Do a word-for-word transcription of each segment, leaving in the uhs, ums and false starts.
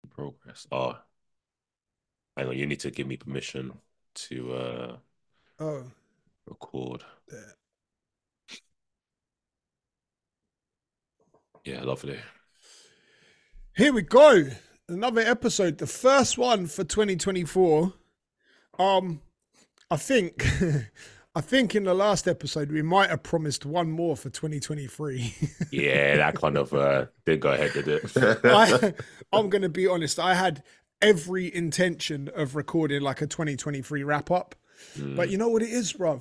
Progress. Oh, hang on. You need to give me permission to uh Oh, record. there. Yeah, lovely. Here we go. Another episode, the first one for twenty twenty-four. Um, I think, I think in the last episode we might have promised one more for twenty twenty-three. Yeah, that kind of uh did go ahead, did it? I, I'm going to be honest. I had every intention of recording like a twenty twenty-three wrap up, but Mm, you know what it is, bruv?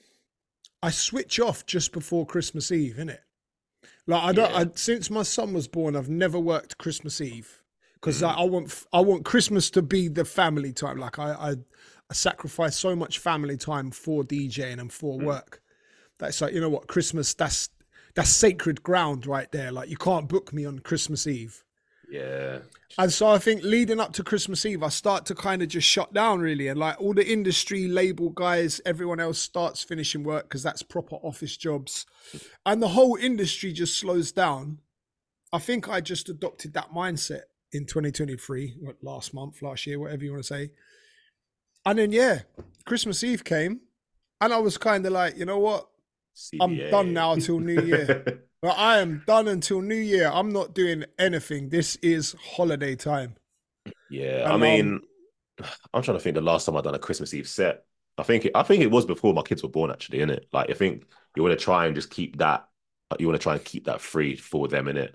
I switch off just before Christmas Eve, innit? Like I don't. yeah. I, since my son was born, I've never worked Christmas Eve because I, Mm, I want I want Christmas to be the family time. Like I, I I sacrifice so much family time for DJing and for mm, work. That's like, you know what, Christmas. That's that's sacred ground right there. Like you can't book me on Christmas Eve. yeah. And so I think leading up to Christmas Eve, I start to kind of just shut down really. And like all the industry label guys, everyone else starts finishing work because that's proper office jobs. And the whole industry just slows down. I think I just adopted that mindset in twenty twenty-three, what, last month, last year, whatever you want to say. And then, yeah, Christmas Eve came and I was kind of like, you know what? I'm done C B A. now till New Year. But I am done until New Year. I'm not doing anything. This is holiday time. Yeah, I And mean, um, I'm trying to think the last time I done a Christmas Eve set. I think it, I think it was before my kids were born, actually, innit? Like, I think you want to try and just keep that, you want to try and keep that free for them, innit?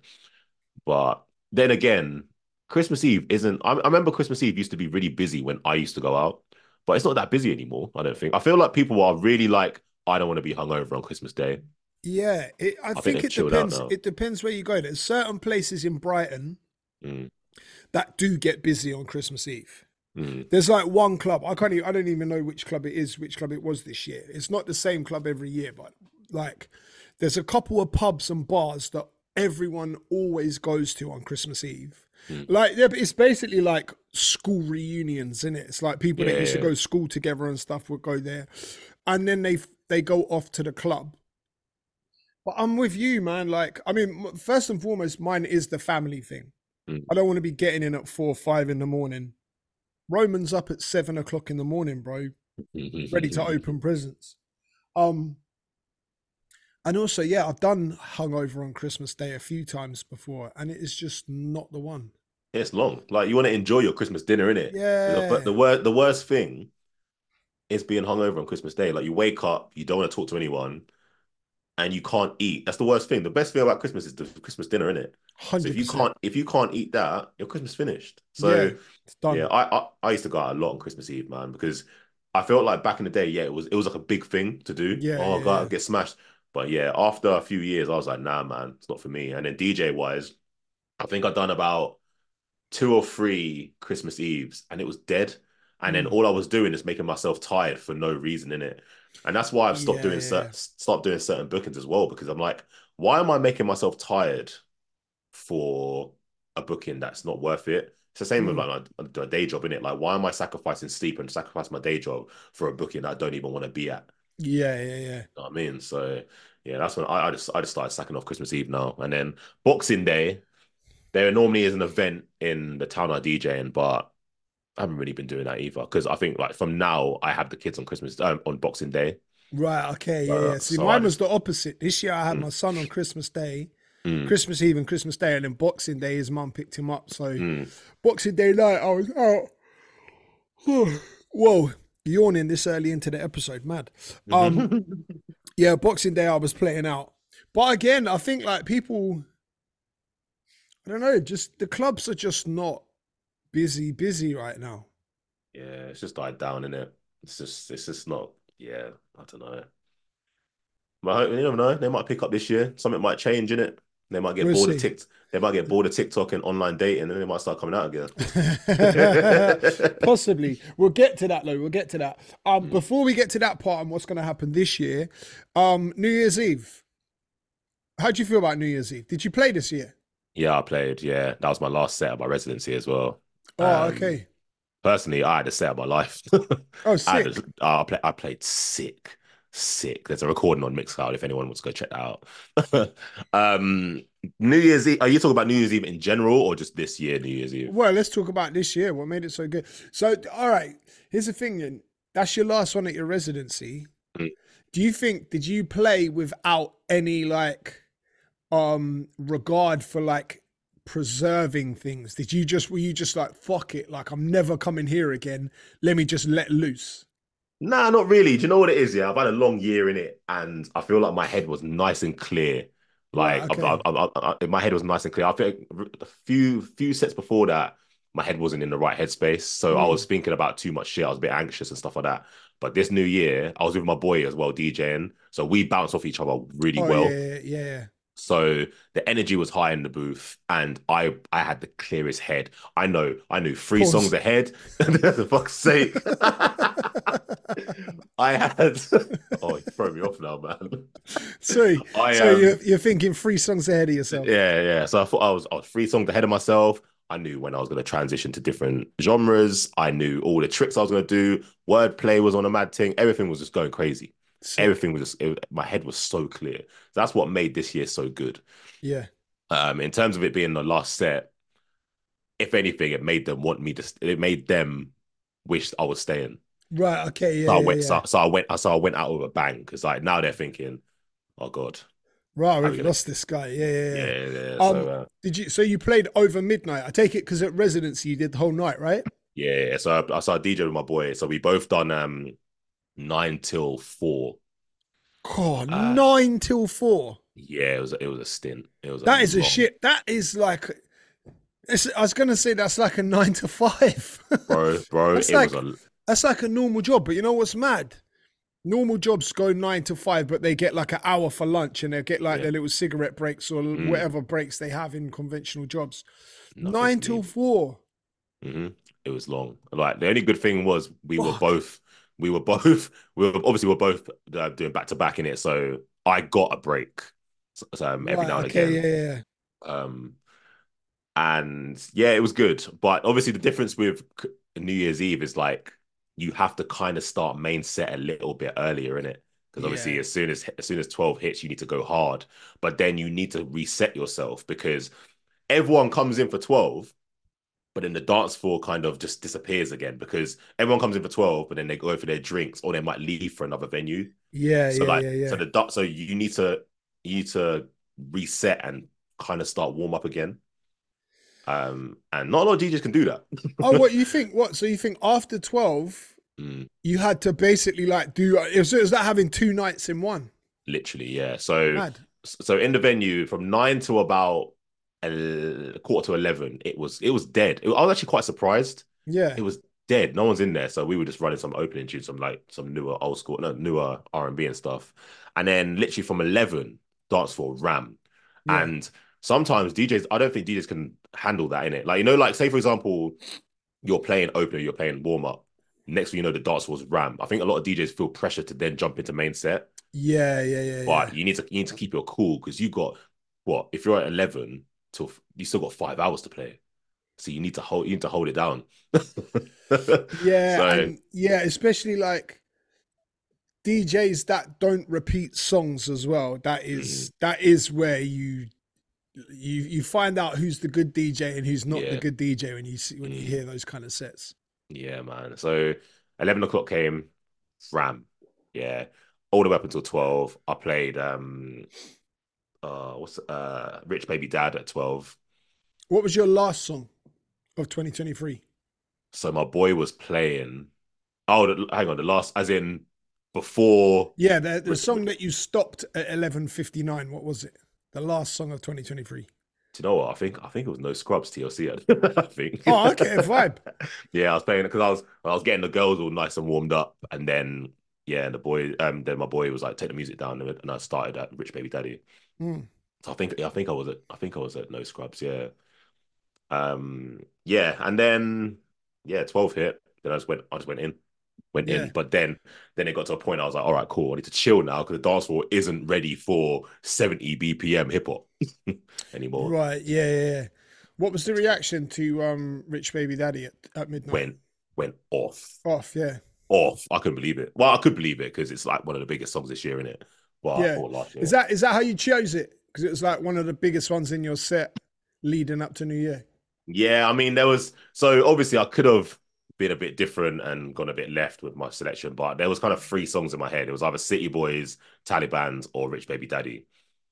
But then again, Christmas Eve isn't. I, I remember Christmas Eve used to be really busy when I used to go out, but it's not that busy anymore. I don't think. I feel like people are really like, I don't want to be hungover on Christmas Day. yeah, it, I I think think they've it chilled out depends. now. It depends where you go. There's certain places in Brighton Mm, that do get busy on Christmas Eve. mm, There's like one club. I can't even, I don't even know which club it is, which club it was this year. It's not the same club every year, but like there's a couple of pubs and bars that everyone always goes to on Christmas Eve. mm. Like yeah, but it's basically like school reunions, isn't it? It's like people that used to Yeah, go to school together and stuff would go there. And then they they go off to the club. But I'm with you, man. Like, I mean, first and foremost, mine is the family thing. mm. I don't want to be getting in at four or five in the morning. Roman's up at seven o'clock in the morning, bro, ready to open presents. Um, and also, yeah, I've done hungover on Christmas Day a few times before, and it is just not the one. It's long. Like you want to enjoy your Christmas dinner, innit? You know, but Yeah, the worst the worst thing is being hungover on Christmas Day. Like you wake up, you don't want to talk to anyone, and you can't eat. That's the worst thing. The best thing about Christmas is the Christmas dinner, innit? So if hundred you percent. can't if you can't eat that, your Christmas finished. So Yeah, it's done. yeah, I, I I used to go out a lot on Christmas Eve, man, because I felt like back in the day, yeah, it was it was like a big thing to do. Yeah, Oh yeah, God, yeah. I'd get smashed. But yeah, after a few years, I was like, nah, man, it's not for me. And then D J wise, I think I've done about two or three Christmas Eves and it was dead. And then Mm. all I was doing is making myself tired for no reason in it. And that's why I've stopped Yeah, doing yeah, yeah. certain start doing certain bookings as well, because I'm like, why am I making myself tired for a booking that's not worth it? It's the same with Mm. like my, my day job, in it. Like, why am I sacrificing sleep and sacrifice my day job for a booking that I don't even want to be at? Yeah, yeah, yeah. You know what I mean? So yeah, that's when I, I just I just started sacking off Christmas Eve now. And then Boxing Day, there normally is an event in the town I D J in, but I haven't really been doing that either because I think like from now I have the kids on Christmas um, on Boxing Day. Right, okay, yeah, Uh, yeah. See, so I mine was just the opposite. This year I had mm, my son on Christmas Day, mm, Christmas Eve and Christmas Day, and then Boxing Day his mum picked him up. So mm. Boxing Day night I was out. Whoa, yawning this early into the episode, mad. Um, yeah, Boxing Day I was playing out. But again, I think like people, I don't know, just the clubs are just not busy, busy right now. Yeah, it's just died down in it. It's just it's just not. Yeah, I don't know. But you never know. They might pick up this year. Something might change in it. They might get We'll bored of see. Tik. They might get bored of TikTok and online dating, and then they might start coming out again. Possibly. We'll get to that though. We'll get to that. Um, Mm. before we get to that part and what's going to happen this year, um, New Year's Eve. How do you feel about New Year's Eve? Did you play this year? Yeah, I played. Yeah, that was my last set of my residency as well. Oh, And okay. personally, I had a set of my life. Oh, I had a, sick. I, play, I played sick, Sick. There's a recording on Mixcloud if anyone wants to go check that out. um, New Year's Eve. Are you talking about New Year's Eve in general or just this year, New Year's Eve? Well, let's talk about this year. What made it so good? So, all right, here's the thing. Then that's your last one at your residency. Mm. Do you think did you play without any like um regard for like preserving things? Did you just were you just like fuck it, like I'm never coming here again? Let me just let loose. Nah, not really. Do you know what it is? Yeah, I've had a long year in it, and I feel like my head was nice and clear. Right. Like, I've, I've, Okay. I've, I, my head was nice and clear. I think a few few sets before that, my head wasn't in the right headspace, so I was Mm. thinking about too much shit. I was a bit anxious and stuff like that. But this new year, I was with my boy as well, DJing, so we bounced off each other really Oh yeah, well. yeah, yeah, yeah. So the energy was high in the booth, and I I had the clearest head. I know I knew three songs Pause. ahead. For fuck's sake. I had oh, you throw me off now, man. Sorry. I So you're um you're thinking three songs ahead of yourself. yeah, yeah. So I thought I was I was three songs ahead of myself. I knew when I was going to transition to different genres. I knew all the tricks I was going to do. Wordplay was on a mad thing. Everything was just going crazy. Sick. Everything was just it, my head was so clear. So that's what made this year so good. Yeah. Um, in terms of it being the last set, if anything, it made them want me to. It made them wish I was staying. Right. Okay. Yeah. So I Yeah. went. Yeah. So, so I went. So I went out with a bang because like now they're thinking, oh God, Right. how are we We've gonna? lost this guy. Yeah. Yeah. Yeah. Yeah, yeah. So Um. uh, Did you? So you played over midnight? I take it because at residency you did the whole night, right? yeah, yeah. So I, I saw D J with my boy. So we both done um nine till four. God, Uh, nine till four. yeah, it was it was a stint. It was a That is a long, shit. That is like. It's, I was gonna say that's like a nine to five. bro, bro. That's It was like a that's like a normal job. But you know what's mad? Normal jobs go nine to five, but they get like an hour for lunch and they get like yeah. their little cigarette breaks or Mm, whatever breaks they have in conventional jobs. nothing Nine for till me. four. Hmm. It was long. Like the only good thing was we were Fuck. both we were both we were obviously we're both uh, doing back to back in it. So I got a break so, so, um, every Right. now and Okay. again. Yeah. Yeah. Um, and yeah, it was good. But obviously the difference with New Year's Eve is like you have to kind of start main set a little bit earlier in it. Because obviously Yeah. as soon as as soon as twelve hits, you need to go hard. But then you need to reset yourself because everyone comes in for twelve but then the dance floor kind of just disappears again because everyone comes in for twelve, but then they go for their drinks or they might leave for another venue. Yeah. So Yeah. like, Yeah. so Yeah. the so you need to you need to reset and kind of start warm up again. Um, and not a lot of D Js can do Oh, that. what you think? What? So you think after twelve, Mm, you had to basically like do? It was, it was that having two nights in one? literally, yeah. So Mad. so in the venue from nine to about a quarter to eleven, it was it was dead. It, I was actually quite surprised. Yeah. It was dead. No one's in there. So we were just running some opening tunes, some like some newer old school, no, newer R and B and stuff. And then literally from eleven, dance floor ram. Yeah. And sometimes D Js, I don't think D Js can handle that in it. Like, you know, like say for example, you're playing opener, you're playing warm up. Next thing you know, the dance floor's ram. I think a lot of D Js feel pressure to then jump into main set. Yeah. Yeah. Yeah. Yeah. But you need to you need to keep your cool because you got what if you're at eleven till you still got five hours to play. So you need to hold you need to hold it down. Yeah, So and yeah, especially like D Js that don't repeat songs as well. That mm, is that is where you you you find out who's the good D J and who's not the yeah, good D J when you see when you mm, hear those kind of sets. yeah, man. So eleven o'clock came, ram. Yeah. All the way up until twelve. I played um uh what's uh Rich Baby Dad at twelve. What was your last song of twenty twenty-three? So my boy was playing. Oh, the, hang on, the last as in before Yeah, the the song that you stopped at eleven fifty-nine, what was it? The last song of twenty twenty-three. Do you know what? I think I think it was No Scrubs T L C. I think. Oh, okay, vibe. Yeah, I was playing it because I was I was getting the girls all nice and warmed up, and then yeah, and the boy, um, then my boy was like, take the music down, and I started at Rich Baby Daddy. Mm, So I think yeah, I think I was at I think I was at No Scrubs. Yeah, um, yeah, and then yeah, twelve hit. Then I just went I just went in, went in, yeah. but then then it got to a point I was like, all right, cool, I need to chill now because the dance floor isn't ready for seventy B P M hip hop anymore. Right, yeah, yeah, yeah. What was the reaction to um Rich Baby Daddy at, at midnight? Went went off. Off, yeah. Oh, I couldn't believe it. Well, I could believe it because it's like one of the biggest songs this year, isn't it? But Yeah. or last Is year. that is that how you chose it? Because it was like one of the biggest ones in your set leading up to New Year. Yeah, I mean, there was so obviously I could have been a bit different and gone a bit left with my selection, but there was kind of three songs in my head. It was either City Boys, Taliban's, or Rich Baby Daddy.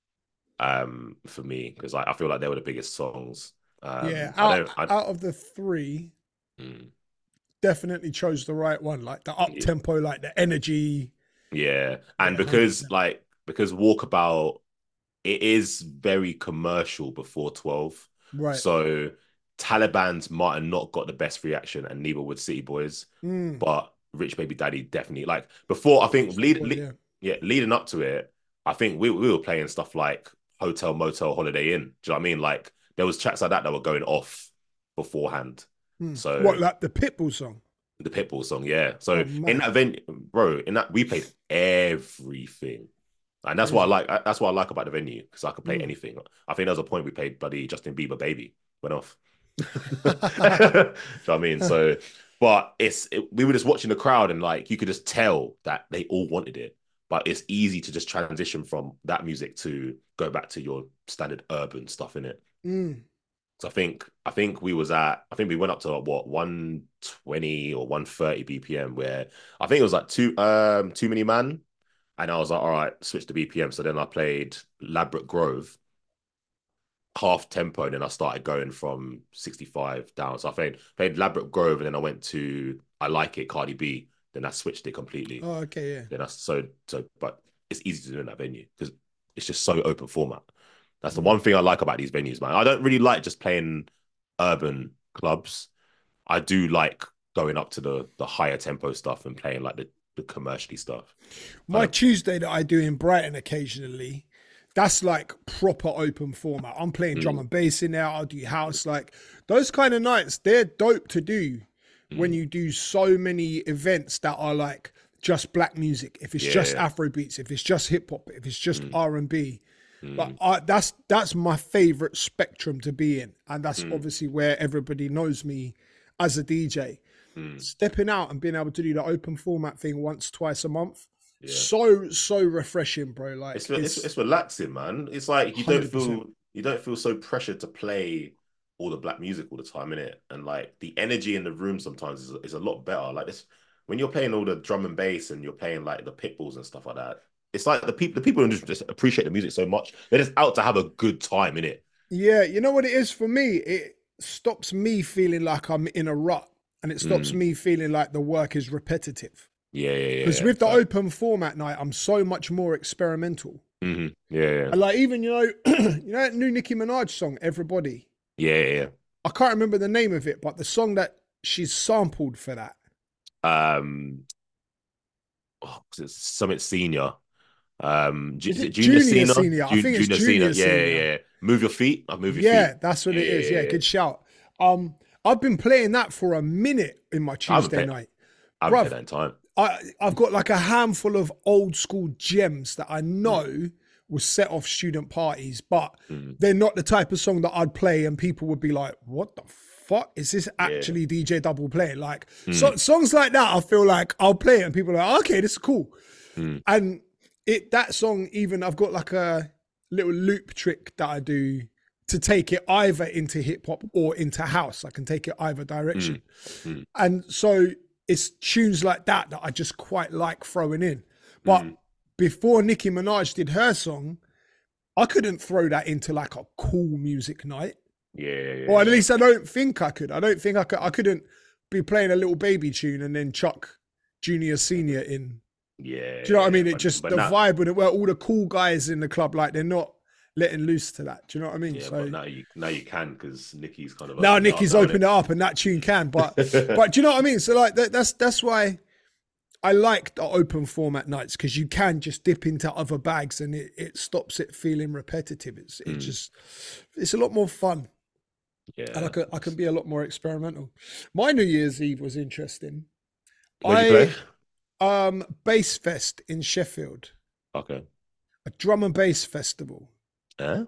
Um, for me, because like I feel like they were the biggest songs. Yeah. Um, I Out don't. I out of the three, mm, definitely chose the right one. Like the up yeah, tempo, like the energy. yeah, and Yeah, one hundred because percent. like because Walkabout it is very commercial before twelve. Right. So Taliban's might have not got the best reaction, and neither would City Boys. Mm. But Rich Baby Daddy definitely like before. I think That's the lead, point, lead yeah. yeah, leading up to it, I think we we were playing stuff like Hotel Motel Holiday Inn. Do you know what I mean? Like there was tracks like that that were going off beforehand. Mm. So What, like the Pitbull song? the Pitbull song, yeah. Oh, So in mad. that venue, bro, in that we played everything. And that's what I Crazy. like. That's what I like about the venue because I could play Mm. anything. I think there was a point we played bloody Justin Bieber Baby went off. Do you know what I mean? So, but it's it, we were just watching the crowd and like you could just tell that they all wanted it. But it's easy to just transition from that music to go back to your standard urban stuff in it. Mm. So I think I think we was at I think we went up to what one twenty or one thirty B P M where I think it was like two um Too Many Man. And I was like, all right, switch to B P M. So then I played Labrador Grove, half tempo, and then I started going from sixty-five down. So I played played Labrador Grove, and then I went to I Like It, Cardi B. Then I switched it completely. Oh, okay, yeah. Then I so so, but it's easy to do in that venue because it's just so open format. That's the Mm. one thing I like about these venues, man. I don't really like just playing urban clubs. I do like going up to the the higher tempo stuff and playing like the the commercially stuff. I My don't. Tuesday that I do in Brighton occasionally, that's like proper open format. I'm playing drum Mm, and bass in there. I'll do house. Like those kind of nights, they're dope to do when mm, you do so many events that are like just black music. If it's just yeah. Afro beats, if it's just hip hop, if it's just Mm, R and B, like mm, I, that's that's my favorite spectrum to be in, and that's mm, obviously where everybody knows me as a D J. mm. Stepping out and being able to do the open format thing once, twice a month, Yeah. so so refreshing, bro. It's Like it's it's it's relaxing, man. It's like you don't hundred percent. feel you don't feel so pressured to play all the black music all the time, innit? And like the energy in the room sometimes is, is a lot better. Like this when you're playing all the drum and bass and you're playing like the pitbulls and stuff like that. It's like the people the people just, just appreciate the music so much. They're just out to have a good time in it. Yeah, you know what it is for me? It stops me feeling like I'm in a rut, and it stops Mm. me feeling like the work is repetitive. Yeah, yeah, yeah, Because yeah. with the Fact. open format night, I'm so much more experimental. Hmm. Yeah, yeah, And like even you know, you know that new Nicki Minaj song, Everybody. yeah, yeah, I can't remember the name of it, but the song that she's sampled for that. yeah. Um, oh, 'cause it's Summit Senior. Um, Ju- Is is it it Junior Junior Cena? Senior? I Ju- think it's Junior Cena. Junior Yeah, yeah, Senior. yeah. Move your feet. I move your Yeah, feet. that's what Yeah, it yeah, is. Yeah, yeah, yeah. good shout. Um, I've been playing that for a minute in my I haven't Tuesday played. night. I haven't played Bruv, that in time. I, I've got like a handful of old school gems that I Mm, know will set off student parties, but mm, they're not the type of song that I'd play and people would be like, what the fuck? Is this yeah. actually D J Double playing? Like so, Mm, songs like that, I feel like I'll play it and people are like, okay, this is cool. mm, And it that song, even I've got like a little loop trick that I do to take it either into hip hop or into house. I can take it either mm, direction. mm, And so it's tunes like that that I just quite like throwing in. But mm. before Nicki Minaj did her song, I couldn't throw that into like a cool music night. Yeah, yeah, yeah, Or at yeah. least I don't think I could. I don't think I could I couldn't be playing a little baby tune and then chuck junior senior in. Yeah, Do you know what I yeah, mean? It but just but the now, vibe with it where all the cool guys in the club, like they're not letting loose to that. Do you know what I mean? yeah, but So now you now you can because Nicki's kind of now opened it up Nicki's now, opened innit? it up and that tune can, but but do you know what I mean? So like that, that's that's why I like the open format nights because you can just dip into other bags and it, it stops it feeling repetitive. It's it Mm, just it's a lot more fun and I yeah. can I can be a lot more experimental. My New Year's Eve was interesting. Where'd you play? I um Bass Fest in Sheffield, Okay. a drum and bass festival. Huh?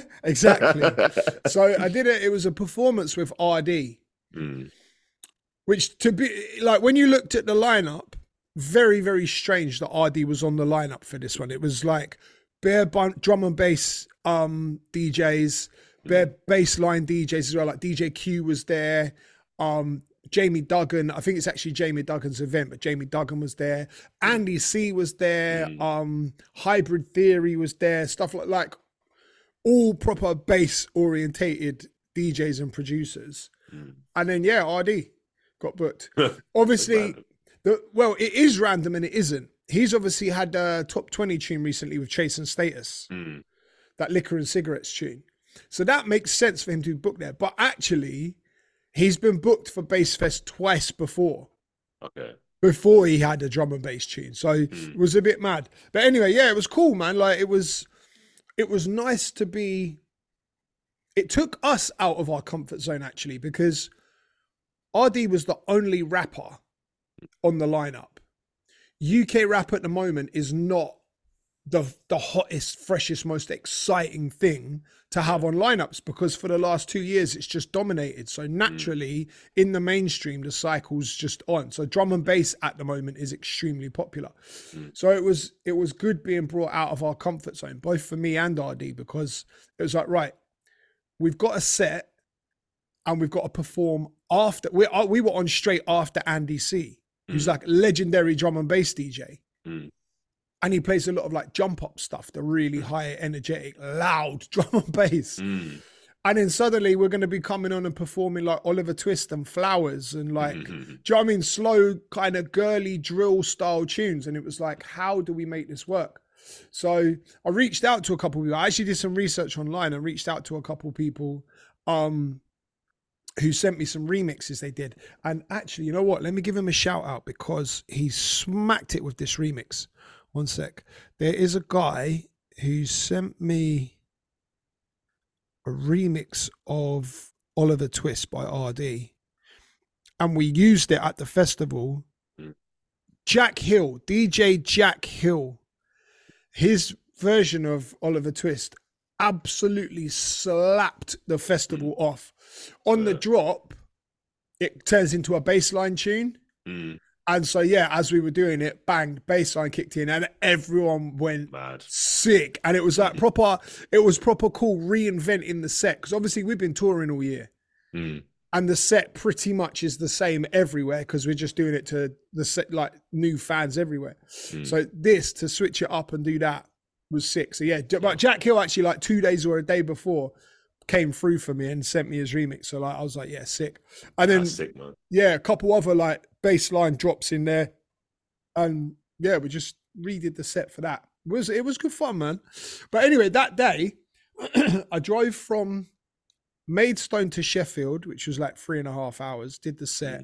Exactly. So I did it. It was a performance with R D, Mm, Which to be like when you looked at the lineup, very very strange that R D was on the lineup for this one. It was like bare bun- drum and bass um, D Js, bare Mm. bass line D Js as well. Like D J Q was there. Um, Jamie Duggan, I think it's actually Jamie Duggan's event, but Jamie Duggan was there. Andy C was there. Mm. Um, Hybrid Theory was there. Stuff like like all proper bass orientated D Js and producers. Mm. And then yeah, R D got booked. That's Obviously, random. the well, it is random and it isn't. He's obviously had a top twenty tune recently with Chase and Status, Mm. that Liquor and Cigarettes tune. So that makes sense for him to be booked there. But actually, he's been booked for Bass Fest twice before. Okay. Before he had a drum and bass tune. So Mm. it was a bit mad. But anyway, yeah, it was cool, man. Like it was it was nice to be it took us out of our comfort zone actually, because R D was the only rapper on the lineup. U K rap at the moment is not the the hottest, freshest, most exciting thing to have on lineups, because for the last two years it's just dominated. So naturally, in the mainstream, the cycle's just on. So drum and bass at the moment is extremely popular. Mm. So it was it was good being brought out of our comfort zone, both for me and R D, because it was like, right, we've got a set and we've got to perform after. We we were on straight after Andy C, who's Mm. like legendary drum and bass D J. Mm. And he plays a lot of like jump up stuff, the really high energetic, loud drum and bass. Mm. And then suddenly we're going to be coming on and performing like Oliver Twist and Flowers and like, Mhm. do you know what I mean? Slow, kind of girly drill style tunes. And it was like, how do we make this work? So I reached out to a couple of people. I actually did some research online and reached out to a couple of people um, who sent me some remixes they did. And actually, you know what? Let me give him a shout out because he smacked it with this remix. One sec. There is a guy who sent me a remix of Oliver Twist by R D, and we used it at the festival. Mm. Jack Hill, D J Jack Hill, his version of Oliver Twist absolutely slapped the festival Mm. off. On the Yeah. drop, it turns into a bassline tune. Mm. And so, yeah, as we were doing it, bang, bassline kicked in and everyone went Mad. sick. And it was like proper, it was proper cool reinventing the set. Because obviously we've been touring all year. Mm. And the set pretty much is the same everywhere because we're just doing it to the set, like new fans everywhere. Mm. So this, to switch it up and do that was sick. So yeah, but Jack Hill actually like two days or a day before came through for me and sent me his remix. So like, I was like, yeah, sick. And then, That's sick, man. yeah, a couple other like bass line drops in there. And yeah, we just redid the set for that. It was, it was good fun, man. But anyway, that day I drove from Maidstone to Sheffield, which was like three and a half hours, did the set. Mm.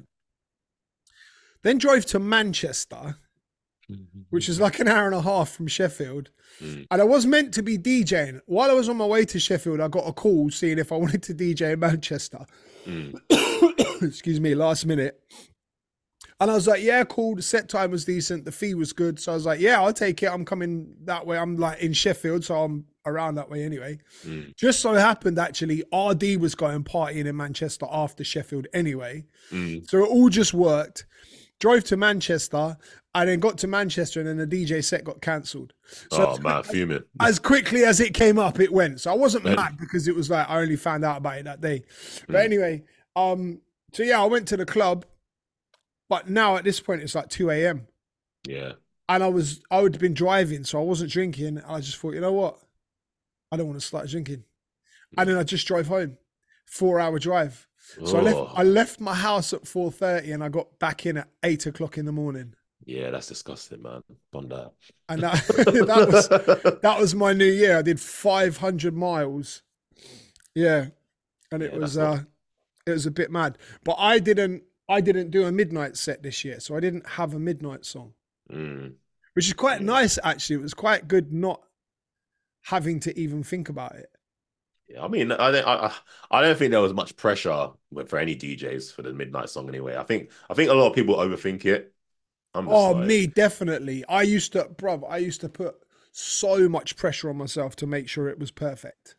Then drove to Manchester, which is like an hour and a half from Sheffield. Mm. And I was meant to be DJing. While I was on my way to Sheffield, I got a call seeing if I wanted to D J in Manchester. Mm. Excuse me, last minute. And I was like, yeah, cool. The set time was decent. The fee was good. So I was like, yeah, I'll take it. I'm coming that way. I'm like in Sheffield, so I'm around that way anyway. Mm. Just so happened, actually, R D was going partying in Manchester after Sheffield anyway. Mm. So it all just worked. Drove to Manchester and then got to Manchester and then the D J set got cancelled. So Oh, man, fuming. as quickly as it came up, it went. So I wasn't Man. mad because it was like I only found out about it that day. But Mm. anyway, um, so yeah, I went to the club, but now at this point it's like two a.m. Yeah. and I was I would have been driving, so I wasn't drinking. I just thought, you know what, I don't want to start drinking, and then I just drove home, four hour drive. So I left Oh. I left my house at four thirty and I got back in at eight o'clock in the morning. Yeah, that's disgusting, man. On that. And that, that was that was my new year. I did five hundred miles. Yeah. And it Yeah, was that's uh it was a bit mad. But I didn't I didn't do a midnight set this year, so I didn't have a midnight song. Mm. Which is quite Yeah. nice actually. It was quite good not having to even think about it. Yeah, I mean, I don't, I, I I don't think there was much pressure with- for any D Js for the midnight song anyway. I think, I think a lot of people overthink it. I'm just Oh, like, me, definitely. I used to, bruv, I used to put so much pressure on myself to make sure it was perfect.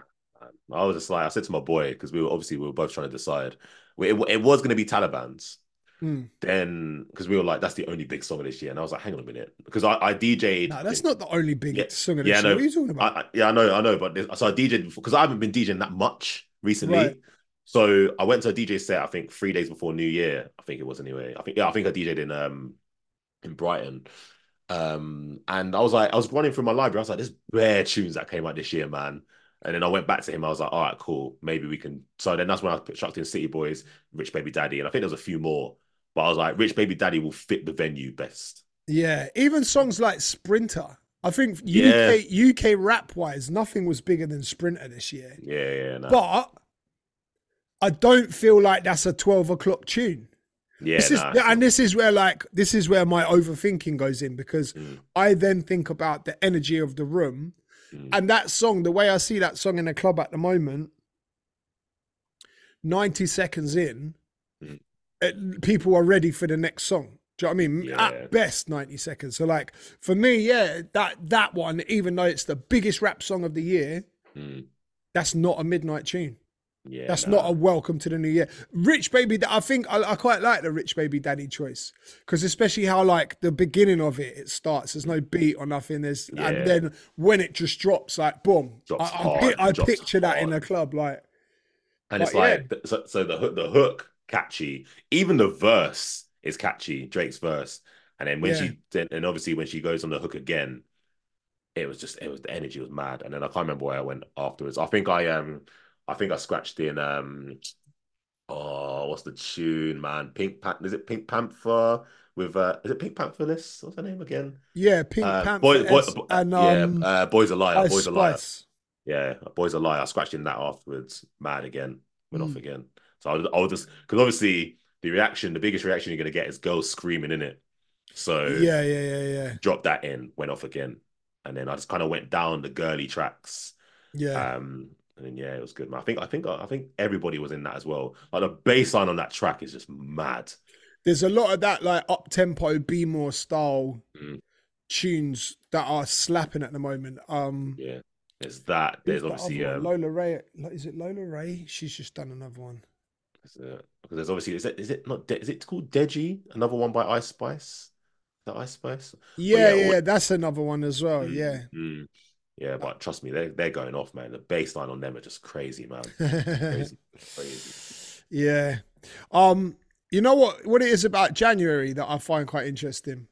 I was just like, I said to my boy because we were obviously we were both trying to decide. We- It, it was going to be Taliban's, Mm. Then because we were like, that's the only big song of this year, and I was like, hang on a minute, because I, I D J'd No, that's in not the only yeah big song of yeah this year. What are no you talking I, about? I yeah I know I know, but this, so I D J'd because I haven't been DJing that much Right. recently. So I went to a D J set I think three days before New Year. I think it was anyway. I think yeah I think I D J'd in um in Brighton. Um, and I was like, I was running through my library. I was like, there's rare tunes that came out this year, man. And then I went back to him. I was like, all right, cool. Maybe we can. So then that's when I chucked in City Boys, Rich Baby Daddy, and I think there was a few more. But I was like, Rich Baby Daddy will fit the venue best. Yeah. Even songs like Sprinter. I think Yeah, U K U K rap wise, nothing was bigger than Sprinter this year. yeah, yeah, nah, But I don't feel like that's a twelve o'clock tune. yeah, This is nah, it's and not. this is where like this is where my overthinking goes in because Mm, I then think about the energy of the room mm, and that song, the way I see that song in the club at the moment, ninety seconds in, mm, it, people are ready for the next song. Do you know what I mean? yeah, At best, ninety seconds. So, like for me, yeah, that that one, even though it's the biggest rap song of the year, mm, that's not a midnight tune. yeah, That's not nah, a welcome to the new year. Rich Baby, I think I, I quite like the Rich Baby Daddy choice because especially how like the beginning of it, it starts. There's no beat or nothing. There's and yeah. then when it just drops, like boom, Drops I, I, hard, I drops picture that in hard. a club. Like, And it's but yeah, like so, so the hook the hook catchy, even the verse is catchy, Drake's verse. And then when yeah. she then and obviously when she goes on the hook again, it was just it was the energy was mad. And then I can't remember where I went afterwards. I think I um I think I scratched in um oh what's the tune, man? Pink Pan is it Pink Panther with uh is it Pink Panther list? What's her name again? Yeah, Pink Uh Panther boy boy S uh, and yeah, um uh Boy's a Liar, Ice Boy's a Liar. Spice. Yeah, Boy's a Liar. I scratched in that afterwards. Mad again. Went off Mm. again. So I was, I was just because obviously the reaction, the biggest reaction you're gonna get is girls screaming in it. So Yeah, yeah, yeah, yeah, dropped that in, went off again, and then I just kind of went down the girly tracks. yeah. Um, and then yeah, it was good, man. I think I think I think everybody was in that as well. Like the bass line on that track is just mad. There's a lot of that like up tempo, be more style Mm, tunes that are slapping at the moment. Um, yeah, there's that. who's There's that other obviously one? um, Lola Ray. Is it Lola Ray? She's just done another one. there's, uh, because there's obviously is it is it not De- is it called Deji? Another one by Ice Spice. Is that Ice Spice? But Yeah, yeah, all, yeah, that's another one as well. mm, Yeah. mm. Yeah, but trust me, they're they're going off, man. The bass line on them are just crazy, man. Crazy, crazy. Yeah. Um, you know what what it is about January that I find quite interesting?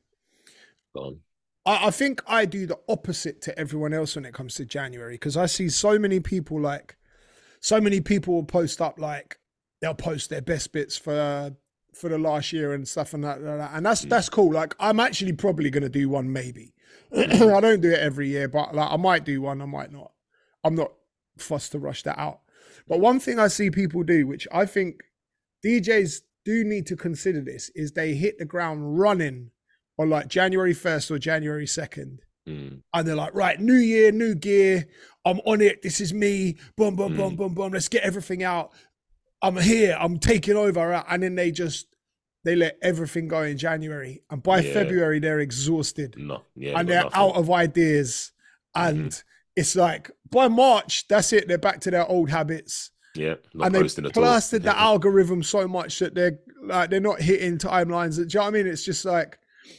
Gone. I, I think I do the opposite to everyone else when it comes to January because I see so many people like so many people will post up like they'll post their best bits for for the last year and stuff and that, and that's Mm, that's cool. Like I'm actually probably gonna do one maybe. mm, I don't do it every year, but like I might do one, I might not. I'm not fussed to rush that out. But one thing I see people do, which I think D Js do need to consider this, is they hit the ground running on like January first or January second. mm, And they're like, right, new year, new gear. I'm on it. This is me. Boom, boom, boom, mm. boom, boom. Let's get everything out. I'm here. I'm taking over. And then they just, they let everything go in January. And by Yeah, February, they're exhausted no, yeah, they and got they're out nothing. of ideas. Hmm. And it's like, by March, that's it. They're back to their old habits. Yeah, not And they posting at all. plastered the algorithm so much that they're like, they're not hitting timelines. Do you know what I mean? It's just like,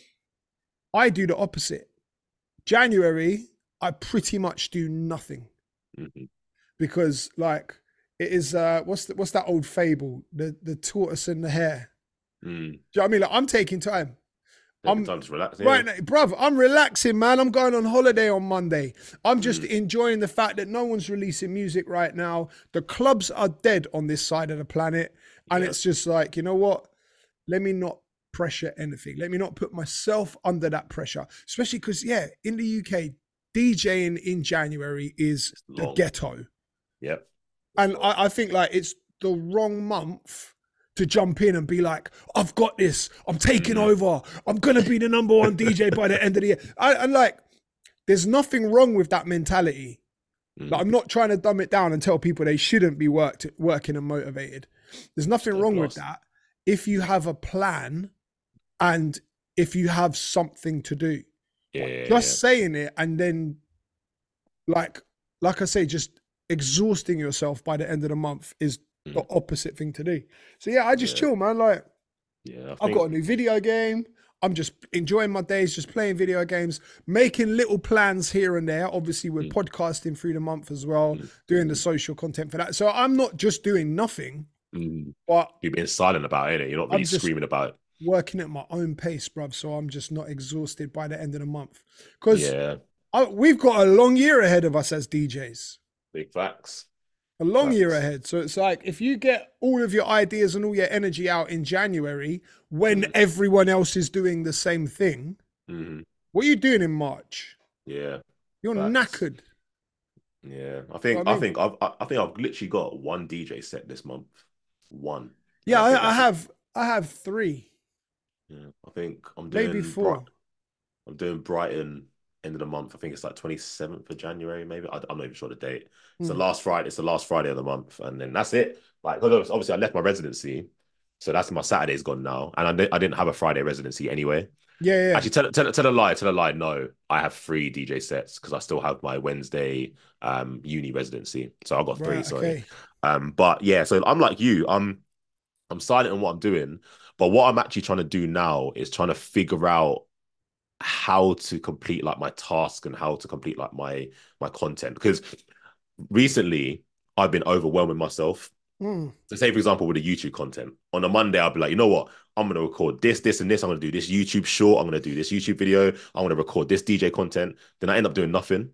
I do the opposite. January, I pretty much do nothing Mhm. because like it is uh what's the, what's that old fable? The the tortoise and the hare. Mm. Do you know what I mean? Like I'm taking time. Taking I'm time to relax. Yeah. right now, bruv, I'm relaxing, man. I'm going on holiday on Monday. I'm just Mm. enjoying the fact that no one's releasing music right now. The clubs are dead on this side of the planet. And Yeah. it's just like, you know what? Let me not pressure anything. Let me not put myself under that pressure. Especially because, yeah, in the U K, DJing in January is It's the long. ghetto. Yep. And I, I think like it's the wrong month to jump in and be like, I've got this. I'm taking Mm. over. I'm going to be the number one D J by the end of the year. I, and like, there's nothing wrong with that mentality. Mm. Like, I'm not trying to dumb it down and tell people they shouldn't be worked, working and motivated. There's nothing Don't wrong with blast. that if you have a plan and if you have something to do. Yeah, yeah, Just yeah. saying it and then, like, like I say, just exhausting yourself by the end of the month is the Mm. opposite thing to do. So yeah, I just Yeah. chill, man. Like Yeah, I I've got a think. new video game. I'm just enjoying my days, just playing video games, making little plans here and there. Obviously, we're Mm, podcasting through the month as well, mm, doing the mm, social content for that. So I'm not just doing nothing, mm. but You're being silent about it, innit? You're not really I'm just screaming about it. working at my own pace, bruv. So I'm just not exhausted by the end of the month. Because Yeah, we've got a long year ahead of us as D Js. big facts. A Big long year facts. ahead. So it's like if you get all of your ideas and all your energy out in January when Mm, everyone else is doing the same thing, mm, what are you doing in March? yeah, You're facts. knackered. Yeah, I You know think what I I mean? think I've I I think I've literally got one D J set this month, one, and Yeah, I think I, I that's it. have I have three, Yeah, I think I'm maybe doing Bright. four. I'm doing Brighton end of the month. I think it's like twenty-seventh of January, maybe. I, I'm not even sure the date. It's the Mm. last Friday. It's the last Friday of the month, and then that's it. Like, because obviously I left my residency, so that's my Saturday's gone now, and I, didn't- I didn't have a Friday residency anyway. Yeah, yeah, yeah. Actually, tell tell tell a lie, tell a lie. No, I have three D J sets because I still have my Wednesday um uni residency, so I've got three. Right, Sorry, okay. um, but yeah, so I'm like you. I'm I'm silent on what I'm doing, but what I'm actually trying to do now is trying to figure out how to complete like my task and how to complete like my my content because recently I've been overwhelming myself. Mm. So say for example with the YouTube content on a Monday, I'll be like, you know what? I'm gonna record this, this, and this. I'm gonna do this YouTube short. I'm gonna do this YouTube video. I'm gonna record this D J content. Then I end up doing nothing.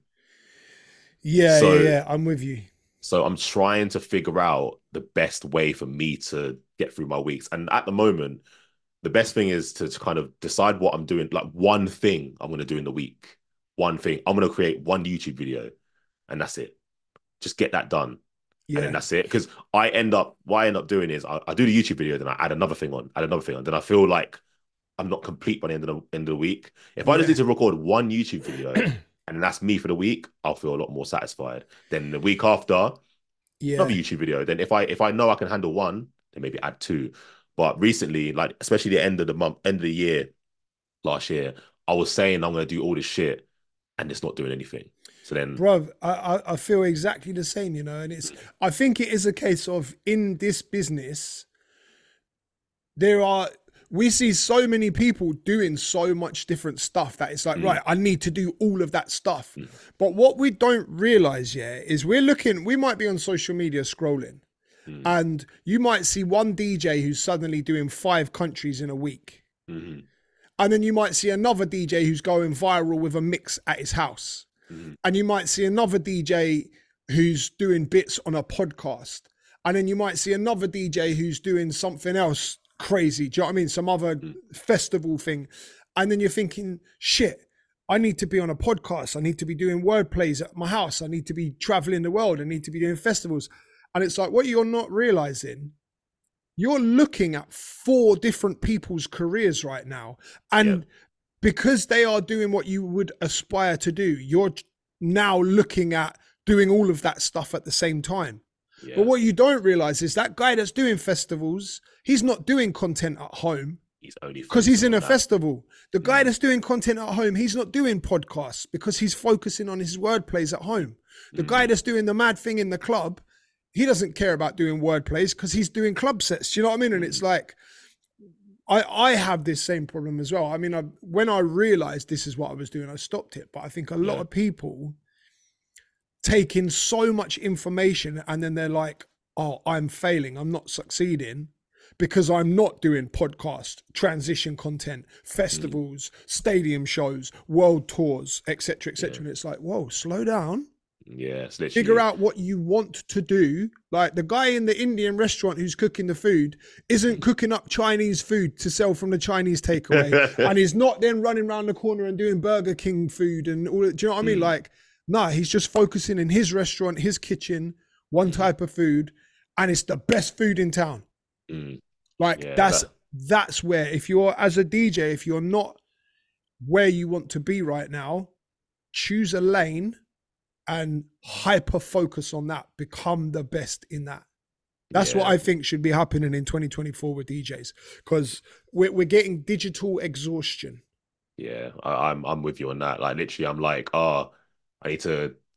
Yeah, yeah, So yeah. I'm with you. so I'm trying to figure out the best way for me to get through my weeks. And at the moment, the best thing is to, to kind of decide what I'm doing, like one thing I'm going to do in the week. One thing. I'm going to create one YouTube video and that's it. Just get that done. And then Yeah, that's it. Because I end up, what I end up doing is I, I do the YouTube video, then I add another thing on, add another thing on. Then I feel like I'm not complete by the end of the end of the week. If I just yeah. need to record one YouTube video and that's me for the week, I'll feel a lot more satisfied. Then the week after, another Yeah. YouTube video. Then if I if I know I can handle one, then maybe add two. But recently, like especially the end of the month, end of the year, last year, I was saying I'm gonna do all this shit and it's not doing anything. So then, Bruv, I, I, I feel exactly the same, you know, and it's I think it is a case of in this business, there are we see so many people doing so much different stuff that it's like, mm, right, I need to do all of that stuff. mm, But what we don't realize yet is we're looking, we might be on social media scrolling, mm, and you might see one D J who's suddenly doing five countries in a week. mm, And then you might see another D J who's going viral with a mix at his house. mm, And you might see another D J who's doing bits on a podcast. And then you might see another D J who's doing something else crazy. Do you know what I mean? Some other mm, festival thing. And then you're thinking, shit, I need to be on a podcast. I need to be doing word plays at my house. I need to be traveling the world. I need to be doing festivals. And it's like, what you're not realizing, you're looking at four different people's careers right now. yeah, And because they are doing what you would aspire to do, you're now looking at doing all of that stuff at the same time. But yeah. what you don't realize is that guy that's doing festivals, he's not doing content at home He's only because he's focusing in on a that. festival. The guy Mm, that's doing content at home, he's not doing podcasts because he's focusing on his word plays at home. The guy mm, that's doing the mad thing in the club, he doesn't care about doing word plays because he's doing club sets. Do you know what I mean? And it's mm, like, I, I have this same problem as well. I mean, I, when I realized this is what I was doing, I stopped it. But I think a lot yeah, of people take in so much information and then they're like, oh, I'm failing. I'm not succeeding because I'm not doing podcast, transition content, mm, festivals, stadium shows, world tours, et cetera, et yeah, cetera. And it's like, whoa, slow down. yeah. It's Figure literally. out what you want to do. Like the guy in the Indian restaurant who's cooking the food isn't Mm. cooking up Chinese food to sell from the Chinese takeaway. And he's not then running around the corner and doing Burger King food and all that. Do you know what I mean? Mm, Like, nah, he's just focusing in his restaurant, his kitchen, one mm, type of food, and it's the best food in town. mm. Like Yeah, that's that. that's where if you're as a D J, if you're not where you want to be right now, choose a lane and hyper focus on that, become the best in that. That's what Yeah, I think should be happening in twenty twenty-four with D Js because we're, we're getting digital exhaustion. yeah. I, I'm I'm with you on that. Like literally, I'm like, oh, I need to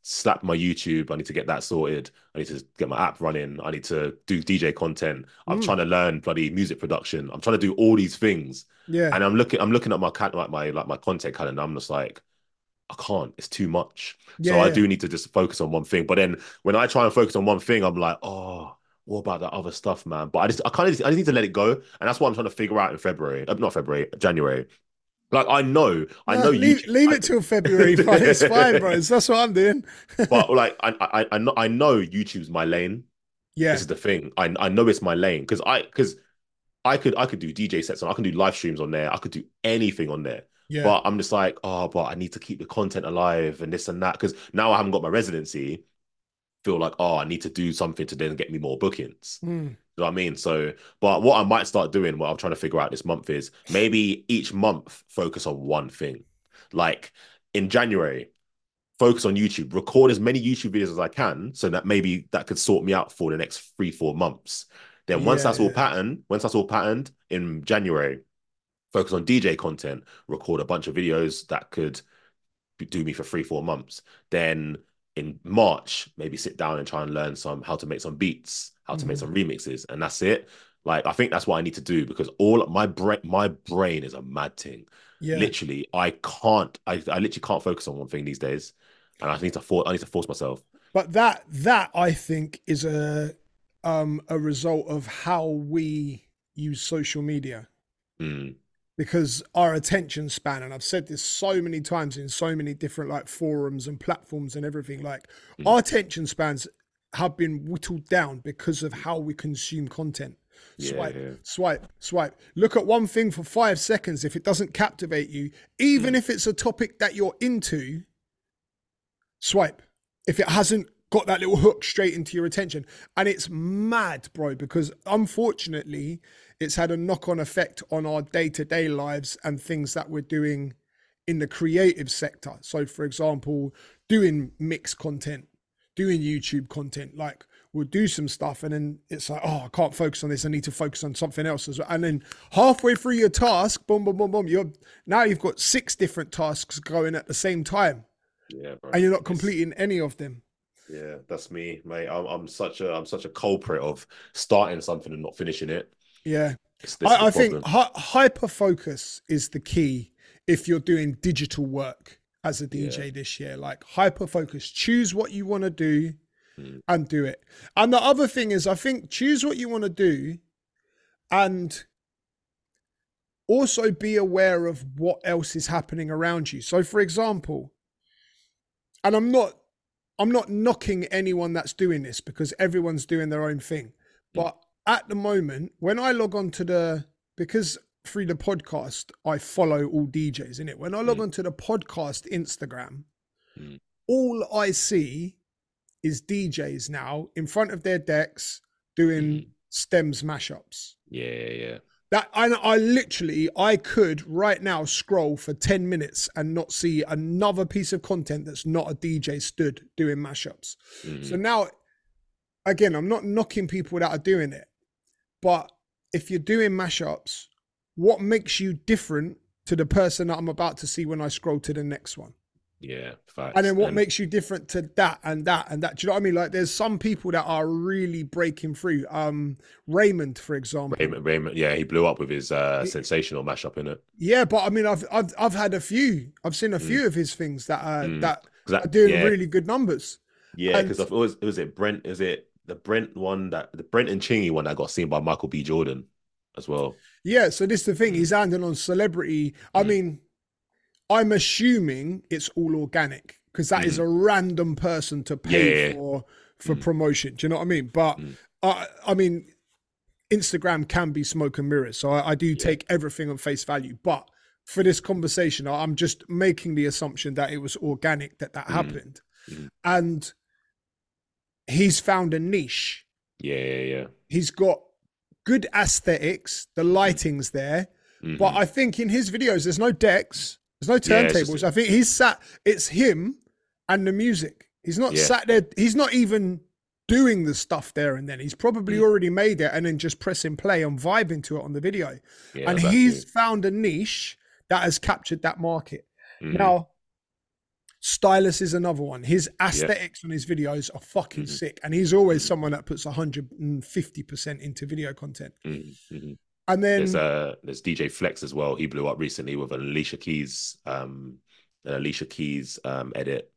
slap my YouTube. I need to get that sorted. I need to get my app running. I need to do D J content. I'm Mm. trying to learn bloody music production. I'm trying to do all these things. Yeah. And I'm looking, I'm looking at my cal- like my like my content calendar. I'm just like, I can't. It's too much. So Yeah. I Yeah. do need to just focus on one thing. But then when I try and focus on one thing, I'm like, oh, what about that other stuff, man? But I just I kind of I just need to let it go. And that's what I'm trying to figure out in February. Uh, Not February, January. Like I know, I No, know leave YouTube. leave I, it till February, but it's fine, bro. That's what I'm doing. but like I, I I know I know YouTube's my lane. This Yeah. is the thing. I I know it's my lane because I because I could I could do D J sets on, I can do live streams on there, I could do anything on there. Yeah. But I'm just like, oh, but I need to keep the content alive and this and that. Because now I haven't got my residency, feel like, oh, I need to do something to then get me more bookings. Mm. You know what I mean? So, but what I might start doing, what I'm trying to figure out this month is maybe each month focus on one thing. Like in January, focus on YouTube, record as many YouTube videos as I can, so that maybe that could sort me out for the next three, four months. Then once Yeah. that's all Yeah. patterned, once that's all patterned in January, focus on D J content, record a bunch of videos that could do me for three, four months. Then in March, maybe sit down and try and learn some how to make some beats, how to make Mhm. some remixes, and that's it. Like I think that's what I need to do because all my brain, my brain is a mad thing. Yeah. Literally, I can't. I, I literally can't focus on one thing these days, and I need to force. I need to force myself. But that that I think is a um a result of how we use social media. Mm, Because our attention span, and I've said this so many times in so many different like forums and platforms and everything, like mm. our attention spans have been whittled down because of how we consume content. Yeah, Swipe, yeah. swipe, swipe. Look at one thing for five seconds. If it doesn't captivate you, even Mm. if it's a topic that you're into, swipe. If it hasn't got that little hook straight into your attention. And it's mad, bro, because unfortunately, it's had a knock-on effect on our day-to-day lives and things that we're doing in the creative sector. So for example, doing mixed content, doing YouTube content, like we'll do some stuff and then it's like, oh, I can't focus on this. I need to focus on something else as well. And then halfway through your task, boom, boom, boom, boom, you're now you've got six different tasks going at the same time. Yeah, bro. And you're not It's- completing any of them. Yeah, that's me, mate. I'm, I'm such a I'm such a culprit of starting something and not finishing it. Yeah. It's, this is I, I the think problem. hy- hyper focus is the key if you're doing digital work as a D J Yeah. this year. Like hyper focus, choose what you want to do Mm. and do it. And the other thing is, I think choose what you want to do and also be aware of what else is happening around you. So, for example, and I'm not, I'm not knocking anyone that's doing this because everyone's doing their own thing. But at the moment, when I log on to the, because through the podcast, I follow all D Js in it. When I log Mm. onto the podcast Instagram, Mm. all I see is D Js now in front of their decks doing Mhm. stems mashups. Yeah, yeah. That I, I literally, I could right now scroll for ten minutes and not see another piece of content that's not a D J stood doing mashups. Mhm. So now, again, I'm not knocking people that are doing it, but if you're doing mashups, what makes you different to the person that I'm about to see when I scroll to the next one? Yeah, facts. And then what And- makes you different to that and that and that? Do you know what I mean? Like there's some people that are really breaking through. Um, Raymond, for example. Raymond, Raymond, yeah, he blew up with his uh, sensational mashup in it. Yeah, but I mean, I've I've I've had a few. I've seen a Mm. few of his things that are Mm. that 'Cause that- are doing yeah, really good numbers. yeah, and- because it was it was it Brent, is it the Brent one that the Brent and Chingy one that got seen by Michael B. Jordan as well. Yeah, so this is the thing. Mm. He's handling on celebrity. I Mm. mean, I'm assuming it's all organic because that is Mm. a random person to pay Yeah, yeah. for for Mm. promotion. Do you know what I mean? But Mm. I I mean, Instagram can be smoke and mirrors, so I, I do Yeah. take everything on face value. But for this conversation, I- I'm just making the assumption that it was organic that that Mm. happened, Mm. and he's found a niche. Yeah, yeah, yeah. He's got good aesthetics. The lighting's there. Mhm. But I think in his videos, there's no decks, there's no Yeah, it's turntables. just- I think he's sat, it's him and the music. He's not Yeah. sat there, he's not even doing the stuff there and then. He's probably Mm. already made it and then just pressing play and vibing to it on the video. Yeah, and exactly. he's found a niche that has captured that market. Mhm. Now, Stylus is another one. His Yeah. aesthetics on his videos are fucking Mm-hmm. sick. And he's always Mm-hmm. someone that puts one hundred fifty percent into video content. Mm-hmm. And There's then, uh there's D J Flex as well. He blew up recently with an Alicia Keys um an Alicia Keys um edit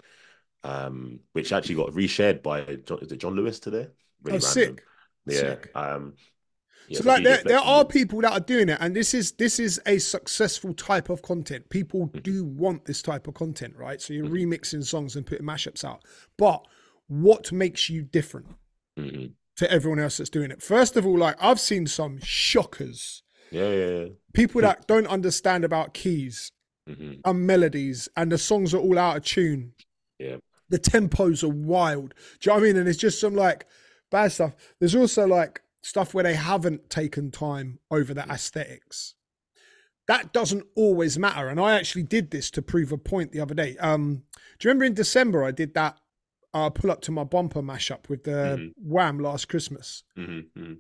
um which actually got reshared by John, is it John Lewis today? oh, Really random. sick, Yeah. sick. Um yeah, So so like D J there, there Flex is are good. people that are doing it, and this is this is a successful type of content. People Mhm, do want this type of content, right? So you're mhm, remixing songs and putting mashups out. But what makes you different mhm. to everyone else that's doing it? First of all, like I've seen some shockers. Yeah, yeah, People yeah. that don't understand about keys Mhm, and melodies, and the songs are all out of tune. yeah. The tempos are wild. Do you know what I mean? And it's just some like bad stuff. There's also like stuff where they haven't taken time over the aesthetics. That doesn't always matter. And I actually did this to prove a point the other day. Um, do you remember in December I did that uh, pull up to my bumper mashup with the Mhm, Wham last Christmas? mhm, mhm,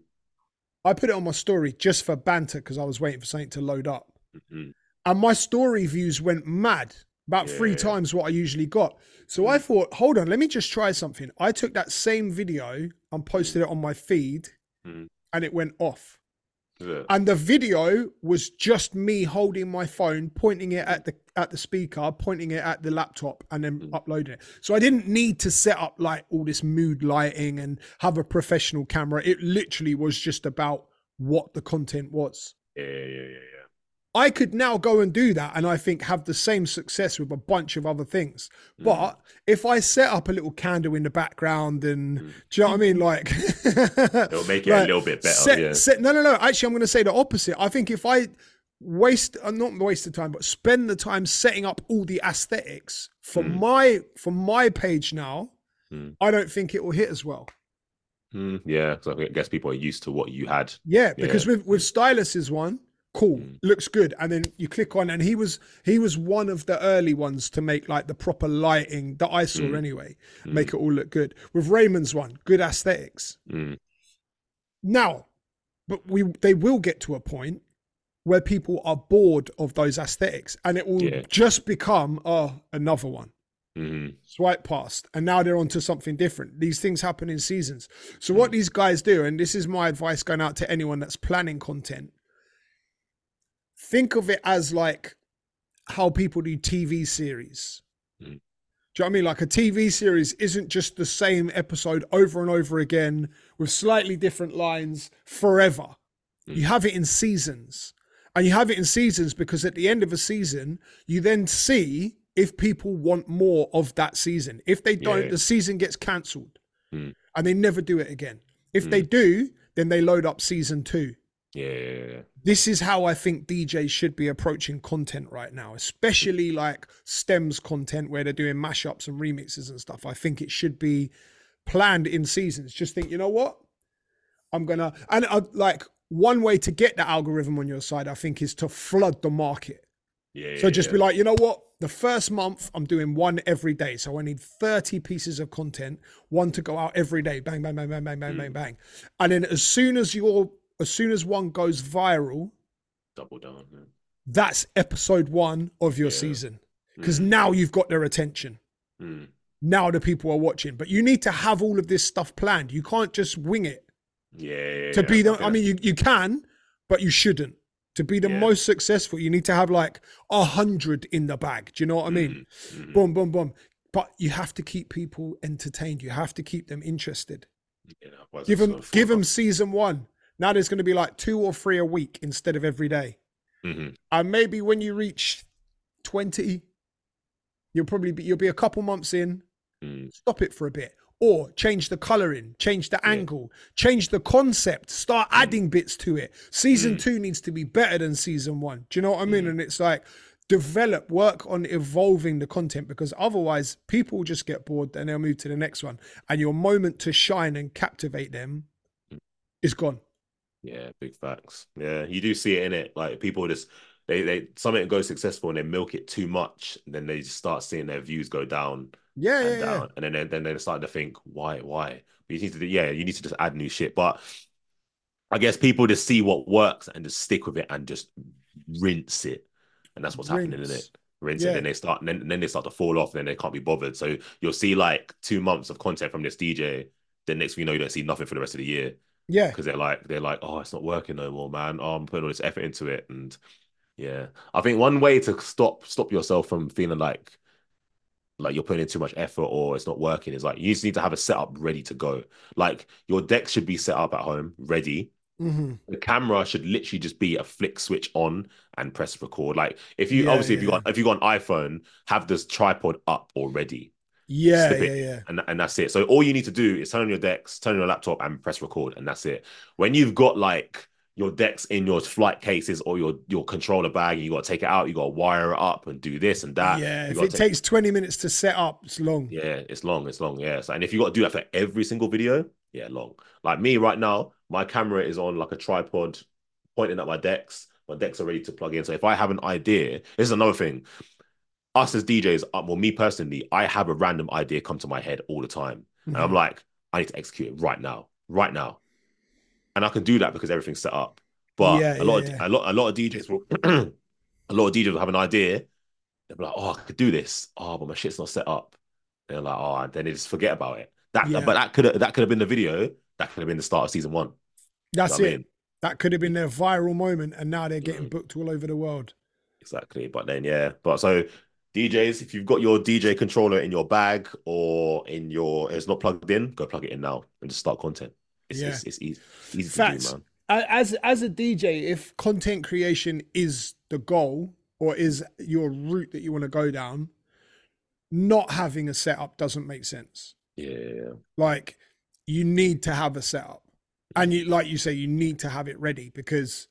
I put it on my story just for banter because I was waiting for something to load up. mhm. And my story views went mad, about Yeah, three yeah. times what I usually got. So I Mhm, thought, hold on, let me just try something. I took that same video and posted it on my feed, mhm. and it went off. Yeah. And the video was just me holding my phone, pointing it at the at the speaker, pointing it at the laptop, and then Mhm. uploading it. So I didn't need to set up like all this mood lighting and have a professional camera. It literally was just about what the content was. Yeah, yeah, yeah, yeah. I could now go and do that and I think have the same success with a bunch of other things. Mhm, But if I set up a little candle in the background and mhm. do you know what I mean? Like, It'll make it a like, little bit better. set, Yeah. set, no, no, no. Actually, I'm going to say the opposite. I think if I waste, uh, not waste the time, but spend the time setting up all the aesthetics for Mm. my for my page now, Mm. I don't think it will hit as well. Mm, yeah, so I guess people are used to what you had. Yeah, because Yeah. with with Stylus's one, cool, Mm. looks good, and then you click on, and he was he was one of the early ones to make like the proper lighting that I saw Mm. anyway, Mm. make it all look good. With Raymond's one, good aesthetics. Mm. Now, but we they will get to a point where people are bored of those aesthetics, and it will Yeah. just become oh another one. Mm. Swipe past, and now they're onto something different. These things happen in seasons. So what these guys do, and this is my advice going out to anyone that's planning content, think of it as like how people do T V series. Mm. Do you know what I mean? Like a T V series isn't just the same episode over and over again with slightly different lines forever. Mm. You have it in seasons. And you have it in seasons because at the end of a season, you then see if people want more of that season. If they don't, Yeah. the season gets cancelled Mm. and they never do it again. If Mm. they do, then they load up season two. Yeah, yeah, yeah. This is how I think D Js should be approaching content right now, especially like stems content where they're doing mashups and remixes and stuff. I think it should be planned in seasons. Just think, you know what? I'm gonna and uh, like one way to get the algorithm on your side, I think, is to flood the market. Yeah, So yeah, just yeah. be like, you know what? The first month I'm doing one every day. So I need thirty pieces of content, one to go out every day. Bang, bang, bang, bang, bang, bang, Mm. bang, bang. And then as soon as you're as soon as one goes viral, double down. Yeah. that's episode one of your Yeah. season. Because Mm. now you've got their attention. Mm. Now the people are watching. But you need to have all of this stuff planned. You can't just wing it. Yeah, yeah, To yeah. be the think I mean, you, you can, but you shouldn't. To be the Yeah. most successful, you need to have like a hundred in the bag. Do you know what I mean? Mm. Mm. Boom, boom, boom. But you have to keep people entertained. You have to keep them interested. Yeah, otherwise Give it's them, so give full them up. season one. Now there's going to be like two or three a week instead of every day. Mhm. And maybe when you reach twenty, you'll probably be you'll be a couple months in. Mm. Stop it for a bit, or change the coloring, change the Yeah. angle, change the concept, start adding bits to it. Season Mm. two needs to be better than season one. Do you know what I mean? Mm. And it's like develop, work on evolving the content, because otherwise people just get bored and they'll move to the next one, and your moment to shine and captivate them Mm. is gone. Yeah, big facts. Yeah, you do see it in it. Like people just they they something goes successful and they milk it too much, and then they just start seeing their views go down Yeah, and yeah, yeah. down, and then they- then they start to think, why, why? But you need to do, yeah, you need to just add new shit. But I guess people just see what works and just stick with it and just rinse it, and that's what's happening, isn't Rinse. it? rinse it, Yeah. then they start, and then, then they start to fall off, and then they can't be bothered. So you'll see like two months of content from this D J. Then next thing you know, you don't see nothing for the rest of the year Yeah. because they're like, they're like, oh, it's not working no more, man. Oh, I'm putting all this effort into it, and yeah, I think one way to stop stop yourself from feeling like like you're putting in too much effort or it's not working is like you just need to have a setup ready to go. Like your deck should be set up at home, ready. Mm-hmm. The camera should literally just be a flick switch on and press record. Like if you Yeah, obviously if you yeah. got if you got an iPhone, have this tripod up already. Yeah, Slip yeah, it yeah. and, and that's it. So all you need to do is turn on your decks, turn on your laptop and press record, and that's it. When you've got like your decks in your flight cases or your your controller bag, and you got to take it out, you got to wire it up and do this and that. Yeah, You if got it to take takes twenty minutes to set up, it's long. yeah, it's long, it's long, yeah. So, and if you got to do that for every single video, yeah, long. Like me right now, my camera is on like a tripod, pointing at my decks. My decks are ready to plug in. So if I have an idea, this is another thing. Us as D Js, uh, well, me personally, I have a random idea come to my head all the time, and I'm Mm-hmm. like, I need to execute it right now, right now, and I can do that because everything's set up. But Yeah, a yeah, lot of yeah. a lot a lot of D Js will a lot of D Js will have an idea. They'll be like, oh, I could do this. Oh, but my shit's not set up. They're like, oh, and then they just forget about it. That, Yeah. but that could have that could have been the video. That could have been the start of season one. That's You know what I it. mean? That could have been their viral moment, and now they're getting Mm, booked all over the world. exactly. But then, yeah. But so D Js, if you've got your D J controller in your bag or in your, it's not plugged in, go plug it in now and just start content. It's Yeah. it's, it's easy, easy to do, Facts. man. A- As as a D J, if content creation is the goal or is your route that you want to go down, not having a setup doesn't make sense. Yeah, Like you need to have a setup, and you like you say, you need to have it ready because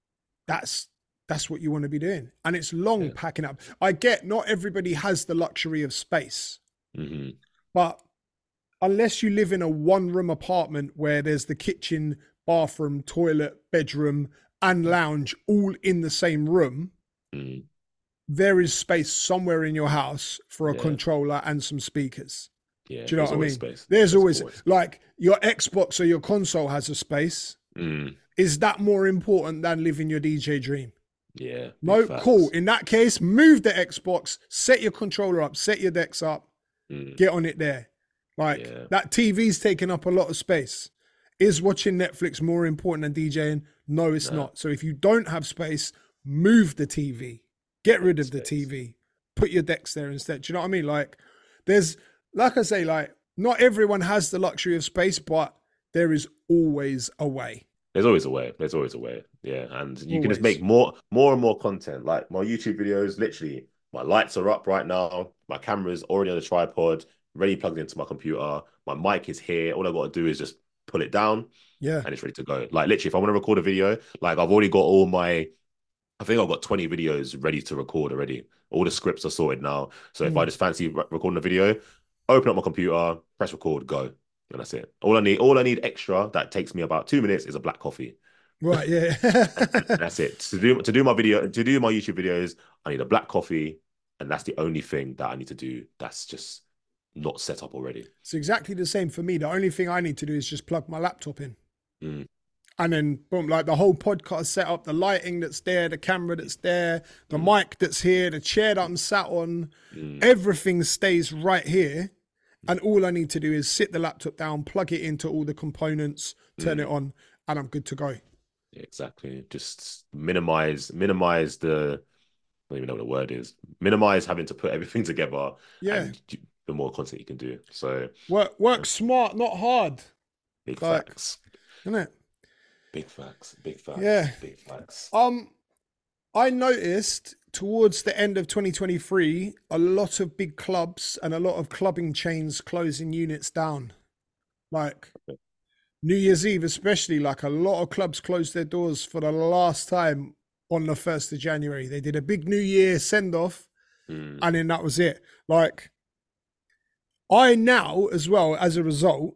that's that's what you want to be doing, and it's long yeah. packing up. I get not everybody has the luxury of space, Mm-hmm. but unless you live in a one room apartment where there's the kitchen, bathroom, toilet, bedroom, and lounge all in the same room, Mm-hmm. there is space somewhere in your house for a Yeah. controller and some speakers. Yeah, Do you know there's what I always mean? space. There's, There's always, always space. like your Xbox or your console has a space. Mm, Is that more important than living your D J dream? yeah. big No, facts. cool. In that case, move the Xbox, set your controller up, set your decks up, Mm, get on it there. Like Yeah. that T V's taking up a lot of space. Is watching Netflix more important than DJing? No, it's No. not. So if you don't have space, move the T V. Get rid of the Space. T V. Put your decks there instead. Do you know what I mean? Like there's, like I say, like not everyone has the luxury of space, but there is always a way. There's always a way. There's always a way. Yeah. And you can just Always. make more, more and more content. Like my YouTube videos, literally, my lights are up right now. My camera's already on the tripod, ready plugged into my computer. My mic is here. All I got to do is just pull it down Yeah. and it's ready to go. Like literally, if I want to record a video, like I've already got all my, I think I've got twenty videos ready to record already. All the scripts are sorted now. So if Mm. I just fancy re- recording a video, open up my computer, press record, go. And that's it. All I need, all I need extra that takes me about two minutes is a black coffee. Right. Yeah. And that's it. To do to do my video, to do my YouTube videos, I need a black coffee, and that's the only thing that I need to do. That's just not set up already. It's exactly the same for me. The only thing I need to do is just plug my laptop in. Mm. And then boom, like the whole podcast setup, the lighting that's there, the camera that's there, the Mm. mic that's here, the chair that I'm sat on, Mm. everything stays right here. And all I need to do is sit the laptop down, plug it into all the components, turn Mm. it on, and I'm good to go. Exactly. Just minimize, minimize the. I don't even know what the word is. Minimize having to put everything together. Yeah. And the more content you can do. So Work work smart, not hard. big Like- facts. Isn't it? Big facts. Big facts. Yeah. Big facts. Um, I noticed towards the end of twenty twenty-three, a lot of big clubs and a lot of clubbing chains closing units down. Like New Year's Eve, especially, like a lot of clubs closed their doors for the last time on the first of January. They did a big New Year send off, Mm. and then that was it. Like, I now, as well, as a result,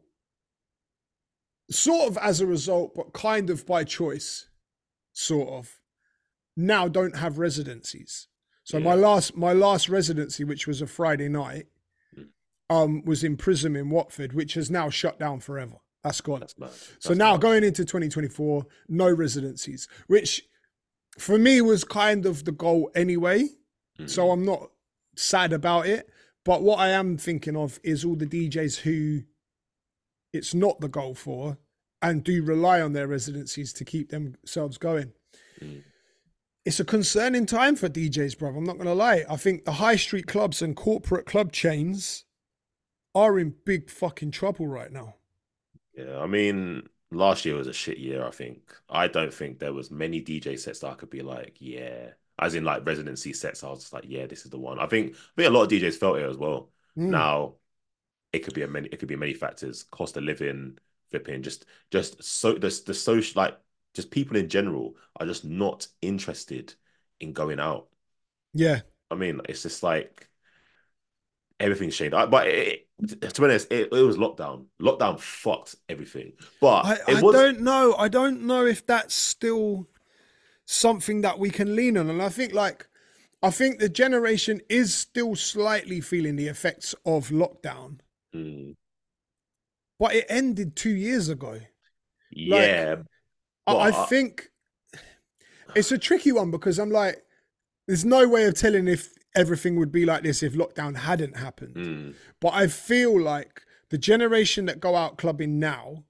sort of as a result, but kind of by choice, sort of, now don't have residencies. So my Yeah. last my last residency, which was a Friday night, Mm. um, was in Prism in Watford, which has now shut down forever. That's gone. That's mad. So That's now mad. going into twenty twenty-four, no residencies, which for me was kind of the goal anyway. So Mm, I'm not sad about it. But what I am thinking of is all the D Js who it's not the goal for and do rely on their residencies to keep themselves going. mm. It's a concerning time for D Js, bro. I'm not going to lie. I think the high street clubs and corporate club chains are in big fucking trouble right now. Yeah, I mean, last year was a shit year, I think. I don't think there was many D J sets that I could be like, yeah. As in like residency sets, I was just like, yeah, this is the one. I think I think a lot of D Js felt it as well. Mm. Now, it could be a many it could be many factors, cost of living, flipping, just just so the the social like just people in general are just not interested in going out. Yeah. I mean, it's just like everything's changed. I, but it, to be honest, it, it was lockdown. Lockdown fucked everything. But I, it I was don't know. I don't know if that's still something that we can lean on. And I think like I think the generation is still slightly feeling the effects of lockdown, mm, but it ended two years ago. Like yeah, I, I but think it's a tricky one because I'm like, there's no way of telling if everything would be like this if lockdown hadn't happened. mm, But I feel like the generation that go out clubbing now,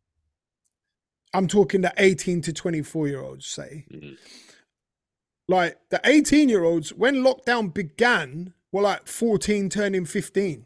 I'm talking the eighteen to twenty-four year olds, say, mm, like the eighteen year olds, when lockdown began, were like fourteen turning fifteen.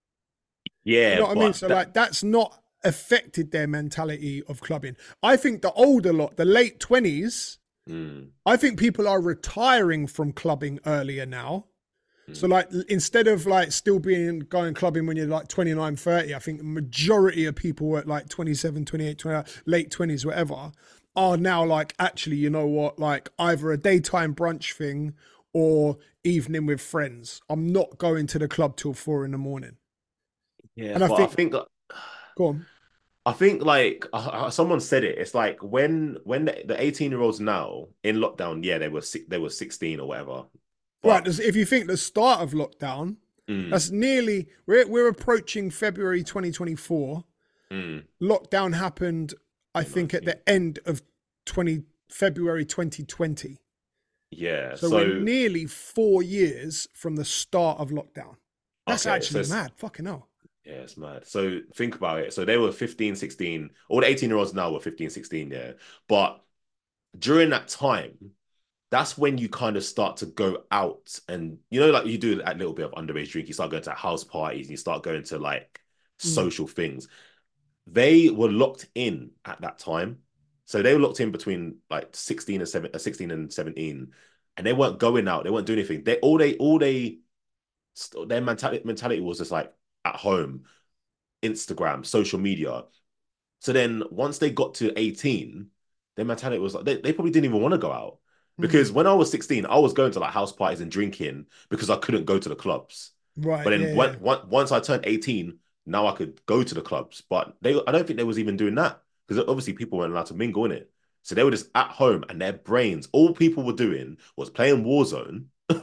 You yeah, know what I mean? but So, that like, that's not affected their mentality of clubbing. I think the older lot, the late twenties, mm, I think people are retiring from clubbing earlier now. So mm, like instead of like still being going clubbing when you're like twenty-nine, thirty, I think the majority of people at like twenty-seven, twenty-eight, twenty-nine, late twenties, whatever, are now like, actually, you know what, like either a daytime brunch thing or evening with friends. I'm not going to the club till four in the morning. yeah, And I but I think, think go on. I think like uh, someone said it. It's like when when the, the eighteen year olds now in lockdown, yeah, they were si they were sixteen or whatever. Right. But If you think the start of lockdown, mm, that's nearly, we're, we're approaching February twenty twenty-four. mm, Lockdown happened, I think, at twenty nineteen. the end of twenty February twenty twenty. Yeah. So we're So nearly four years from the start of lockdown. That's okay, so actually it's, mad. Fucking hell. yeah, it's mad. So think about it. So they were fifteen, sixteen. All the eighteen year olds now were fifteen, sixteen, yeah. But during that time, that's when you kind of start to go out and you know, like you do a little bit of underage drink, you start going to house parties and you start going to like Mm. social things. They were locked in at that time. So they were locked in between like sixteen and seven, uh, sixteen and seventeen, and they weren't going out. They weren't doing anything. They all they all they their mentality mentality was just like at home, Instagram, social media. So then once they got to eighteen, their mentality was like they, they probably didn't even want to go out. Because Mm. when I was sixteen, I was going to like house parties and drinking because I couldn't go to the clubs. But Right. then Yeah. when, Yeah. once I turned eighteen, now I could go to the clubs. But they I don't think they was even doing that. Because obviously people weren't allowed to mingle in it. So they were just at home and their brains, all people were doing was playing Warzone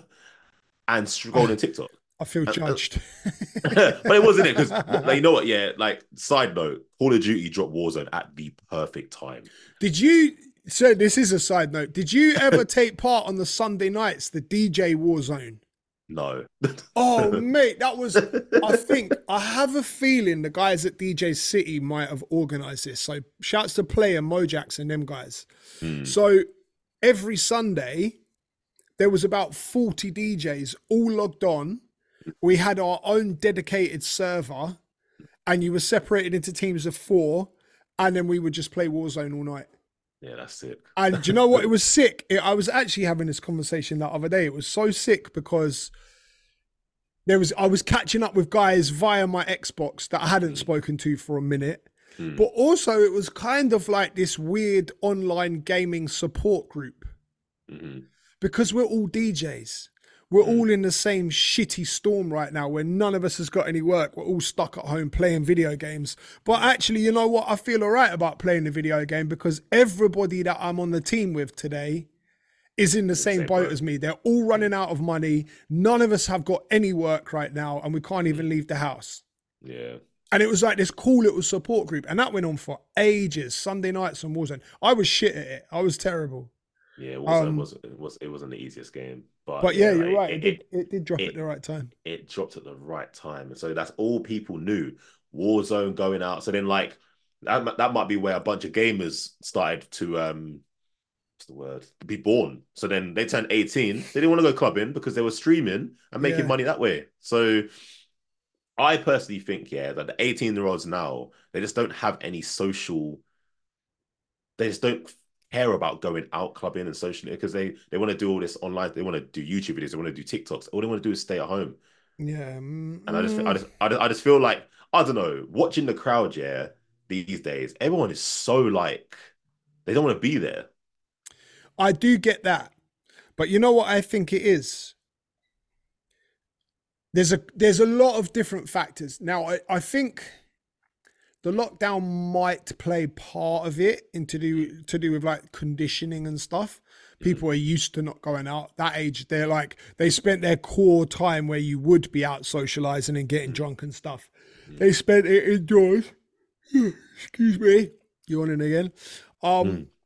and I, scrolling TikTok. I feel And, uh, judged. but it wasn't it because like, you know what? Yeah, like side note, Call of Duty dropped Warzone at the perfect time. Did you? So this is a side note. Did you ever take part on the Sunday nights, the D J Warzone? No. Oh, mate, that was. I think I have a feeling the guys at D J City might have organised this. So shouts to Player Mojax and them guys. Mm, So every Sunday there was about forty D Js all logged on. We had our own dedicated server, and you were separated into teams of four, and then we would just play Warzone all night. yeah, that's sick. And do you know what? It was sick. It, I was actually having this conversation that other day. It was so sick because there was I was catching up with guys via my Xbox that I hadn't Mm, spoken to for a minute. mm, But also it was kind of like this weird online gaming support group mm, because we're all D Js. We're mm, all in the same shitty storm right now where none of us has got any work. We're all stuck at home playing video games. But mm. actually, you know what? I feel all right about playing the video game because everybody that I'm on the team with today is in the In the same same boat boat. as me. They're all Mm, running out of money. None of us have got any work right now and we can't mm, even leave the house. yeah. And it was like this cool little support group. And that went on for ages, Sunday nights on Warzone. I was shit at it. I was terrible. Yeah, Warzone Um, was it was it wasn't the easiest game, but but yeah, yeah, you're like right. It it did it it did drop at it the right time. it dropped at the right time, and so that's all people knew. Warzone going out, so then like that that might be where a bunch of gamers started to um what's the word be born. So then they turned eighteen, they didn't want to go clubbing because they were streaming and making Yeah. money that way. So I personally think yeah that the eighteen year olds now they just don't have any social they just don't care about going out clubbing and socially because they they want to do all this online. They want to do YouTube videos. They want to do TikToks. All they want to do is stay at home. Yeah. And I just I Mm, just I just, I just feel like I don't know. Watching the crowd, yeah, these days, everyone is so like they don't want to be there. I do get that. But you know what I think it is? There's a there's a lot of different factors. Now I, I think the lockdown might play part of it into do to do with like conditioning and stuff. Mm, People are used to not going out. That age, they're like they spent their core time where you would be out socializing and getting mm, drunk and stuff. mm, They spent it indoors. Excuse me, yawning again. Um, mm.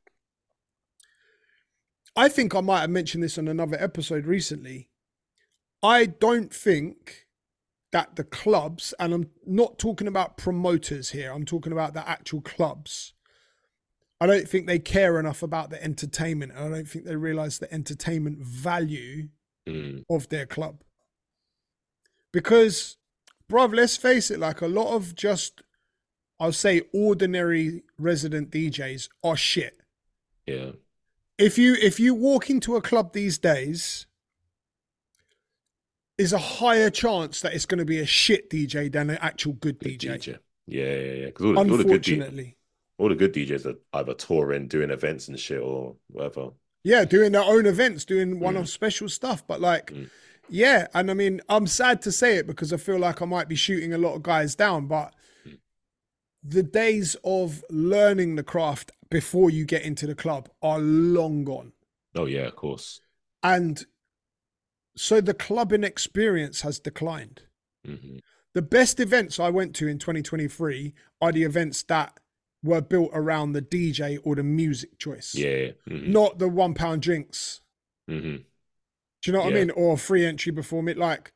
I think I might have mentioned this on another episode recently. I don't think that the clubs, and I'm not talking about promoters here, I'm talking about the actual clubs. I don't think they care enough about the entertainment. And I don't think they realize the entertainment value Mm. of their club. Because, bruv, let's face it, like a lot of just, I'll say, ordinary resident D Js are shit. Yeah, If you if you walk into a club these days, is a higher chance that it's going to be a shit D J than an actual good good D J. D J. Yeah, yeah, yeah. Because all the all the good D, Unfortunately. all the good D Js are either touring, doing events and shit, or whatever. Yeah, doing their own events, doing one-off Mm, special stuff. But like, mm, yeah, and I mean, I'm sad to say it because I feel like I might be shooting a lot of guys down, but mm. the days of learning the craft before you get into the club are long gone. Oh yeah, of course. And so the clubbing experience has declined. Hmm. The best events I went to in twenty twenty-three are the events that were built around the D J or the music choice, Yeah. Hmm. not the one pound drinks. Hmm. Do you know what I Yeah. mean? Or free entry before me. Like,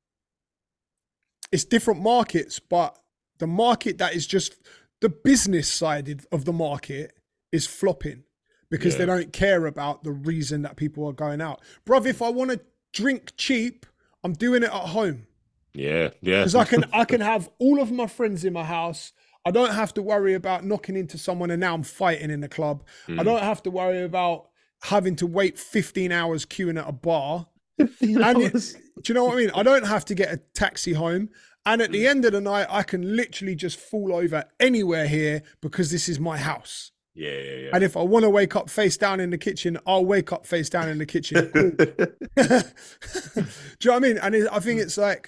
it's different markets, but the market that is just the business side of the market is flopping because they Yeah. don't care about the reason that people are going out. Bruv, if I want to drink cheap, I'm doing it at home. Yeah. Yeah. Because I can I can have all of my friends in my house. I don't have to worry about knocking into someone and now I'm fighting in the club. I Mm. don't have to worry about having to wait fifteen hours queuing at a bar. fifteen And it, hours. do you know what I mean? I don't have to get a taxi home. And at the Mm. end of the night, I can literally just fall over anywhere here because this is my house. Yeah. Yeah. And if I want to wake up face down in the kitchen, I'll wake up face down in the kitchen. Cool. Yeah. Do you know what I mean? And it, I think it's like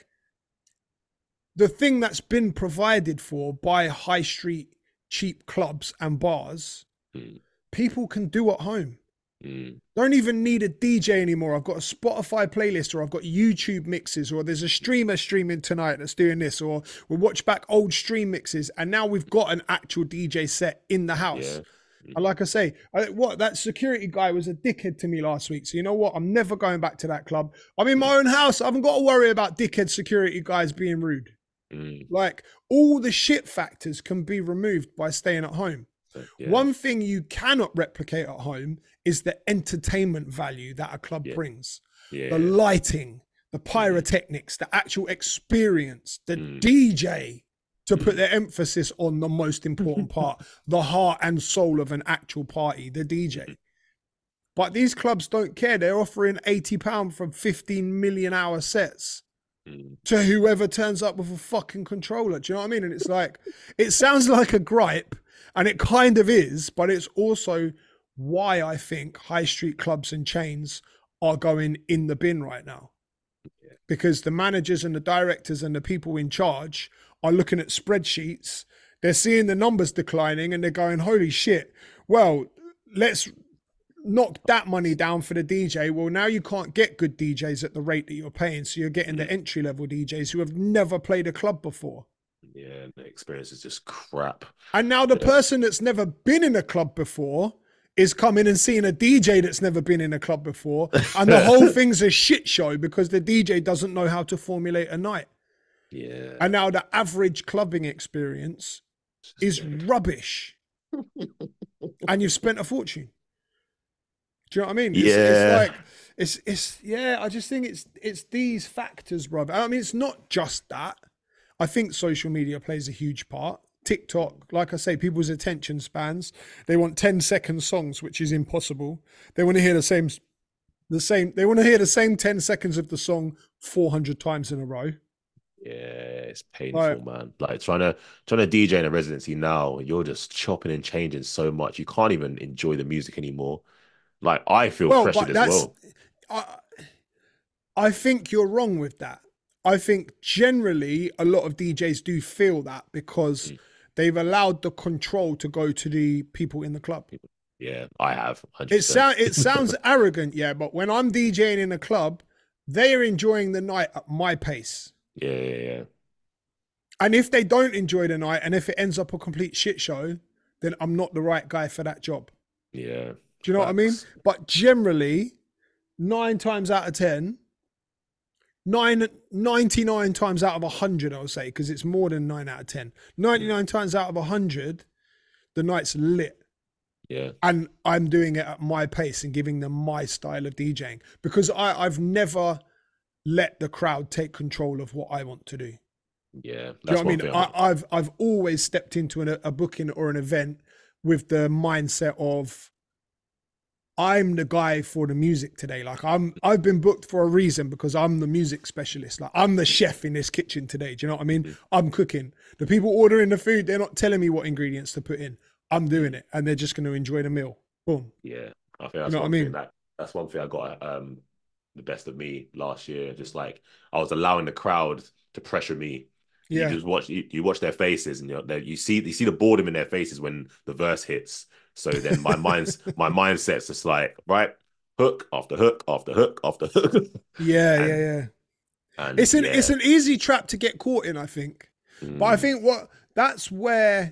the thing that's been provided for by high street cheap clubs and bars, Mm. people can do at home. Mm. Don't even need a D J anymore. I've got a Spotify playlist, or I've got YouTube mixes, or there's a streamer streaming tonight that's doing this, or we'll watch back old stream mixes. And now we've got an actual D J set in the house. Yeah. And like I say, I, what that security guy was a dickhead to me last week. So you know what? I'm never going back to that club. I'm in my own house. I haven't got to worry about dickhead security guys being rude. Mm. Like all the shit factors can be removed by staying at home. So, yeah. One thing you cannot replicate at home is the entertainment value that a club Yeah. brings. Yeah. The lighting, the pyrotechnics, the actual experience, the Mm. D J, to put Mm. the emphasis on the most important part, the heart and soul of an actual party, the D J. But these clubs don't care. They're offering eighty pounds for fifteen million hour sets Mm. to whoever turns up with a fucking controller. Do you know what I mean? And it's like, it sounds like a gripe, and it kind of is, but it's also why I think high street clubs and chains are going in the bin right now. Yeah. Because the managers and the directors and the people in charge are looking at spreadsheets, they're seeing the numbers declining, and they're going, holy shit, well, let's knock that money down for the D J. Well, now you can't get good D Js at the rate that you're paying. So you're getting the entry level D Js who have never played a club before. Yeah. The experience is just crap. And now the Yeah. person that's never been in a club before is coming and seeing a D J that's never been in a club before, and the whole thing's a shit show because the D J doesn't know how to formulate a night. Yeah. And now the average clubbing experience is Dead. rubbish, and you've spent a fortune. Do you know what I mean? It's, it's Yeah. like it's it's yeah. I just think it's it's these factors, brother. I mean, it's not just that. I think social media plays a huge part. TikTok, like I say, people's attention spans. They want ten second songs, which is impossible. They want to hear the same, the same. They want to hear the same ten seconds of the song four hundred times in a row. Yeah, it's painful, Like, man. Like trying to trying to D J in a residency now, you're just chopping and changing so much. You can't even enjoy the music anymore. Like I feel well, pressured but as that's. well. I, I think you're wrong with that. I think generally a lot of D Js do feel that because Mm. they've allowed the control to go to the people in the club. Yeah, I have. one hundred It percent. sound it sounds arrogant, yeah, but when I'm DJing in a club, they are enjoying the night at my pace. Yeah, yeah, yeah. And if they don't enjoy the night and if it ends up a complete shit show, then I'm not the right guy for that job. Yeah. Do you know what I mean? Facts. But generally, nine times out of ten, nine, ninety-nine times out of one hundred, I would say, because it's more than nine out of ten. ninety-nine times out of one hundred, the night's lit. Yeah. And I'm doing it at my pace and giving them my style of DJing because I, I've never let the crowd take control of what I want to do. Yeah. Do you know That's what I one mean? thing. I, I'm- I've I've always stepped into an, a booking or an event with the mindset of I'm the guy for the music today. Like I'm I've been booked for a reason because I'm the music specialist. Like I'm the chef in this kitchen today. Do you know what I mean? Mhm. I'm cooking. The people ordering the food, they're not telling me what ingredients to put in. I'm doing it and they're just going to enjoy the meal. Boom. Yeah. I think You that's know what I one mean? thing that that's one thing I got um the best of me last year. Just like I was allowing the crowd to pressure me. You Yeah. just watch you, you watch their faces and you know, you see you see the boredom in their faces when the verse hits. So then my mind's my mindset's just like, right, hook after hook after hook after hook. Yeah, and, yeah, yeah. and It's an yeah. it's an easy trap to get caught in, I think. Mm, But I think what that's where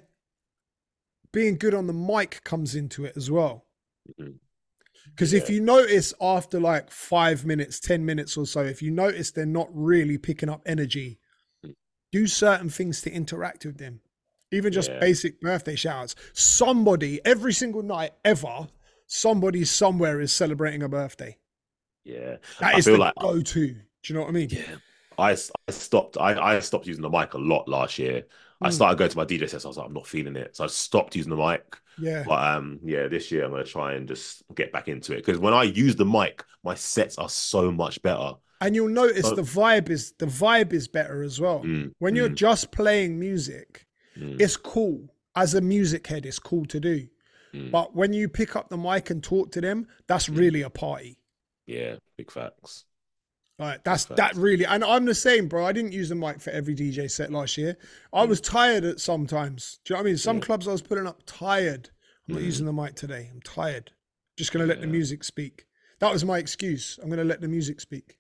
being good on the mic comes into it as well. mhm. Because Yeah. if you notice after like five minutes, ten minutes or so, if you notice they're not really picking up energy, Mm. do certain things to interact with them. Even just Yeah. basic birthday showers. Somebody, every single night ever, somebody somewhere is celebrating a birthday. Yeah. That I is feel the like go-to. Do you know what I mean? yeah. I, I stopped I, I stopped using the mic a lot last year. I Mm. started going to my D J sets. I was like, I'm not feeling it. So I stopped using the mic. Yeah. But um, yeah, this year I'm gonna try and just get back into it. Because when I use the mic, my sets are so much better. And you'll notice Oh. the vibe is the vibe is better as well. Mm, When you're mm, just playing music, mm, it's cool. As a music head, it's cool to do. mm. But when you pick up the mic and talk to them, that's Mm. really a party. Yeah, big facts. Like that's Big that facts. really, and I'm the same, bro. I didn't use the mic for every D J set last year. I Mm. was tired at sometimes. Do you know what I mean? Some Yeah. clubs I was pulling up tired. I'm not Mm. using the mic today. I'm tired. Just gonna let the Yeah. music speak. That was my excuse. I'm gonna let the music speak.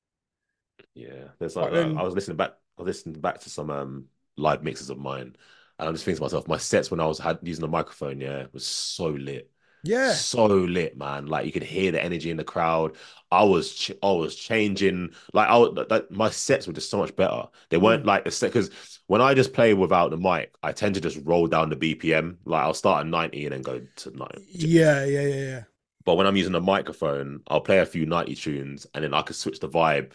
Yeah, there's But like then- I was listening back. I was listening back to some um live mixes of mine, and I'm just thinking to myself, my sets when I was had using the microphone, yeah, was so lit. Yeah. So lit, man. Like you could hear the energy in the crowd. I was, ch I was changing. Like I, was, like my sets were just so much better. They weren't Mm. like a set because when I just play without the mic, I tend to just roll down the B P M. Like I'll start at ninety and then go to ninety. Yeah, yeah, yeah, yeah. But when I'm using a microphone, I'll play a few ninety tunes and then I could switch the vibe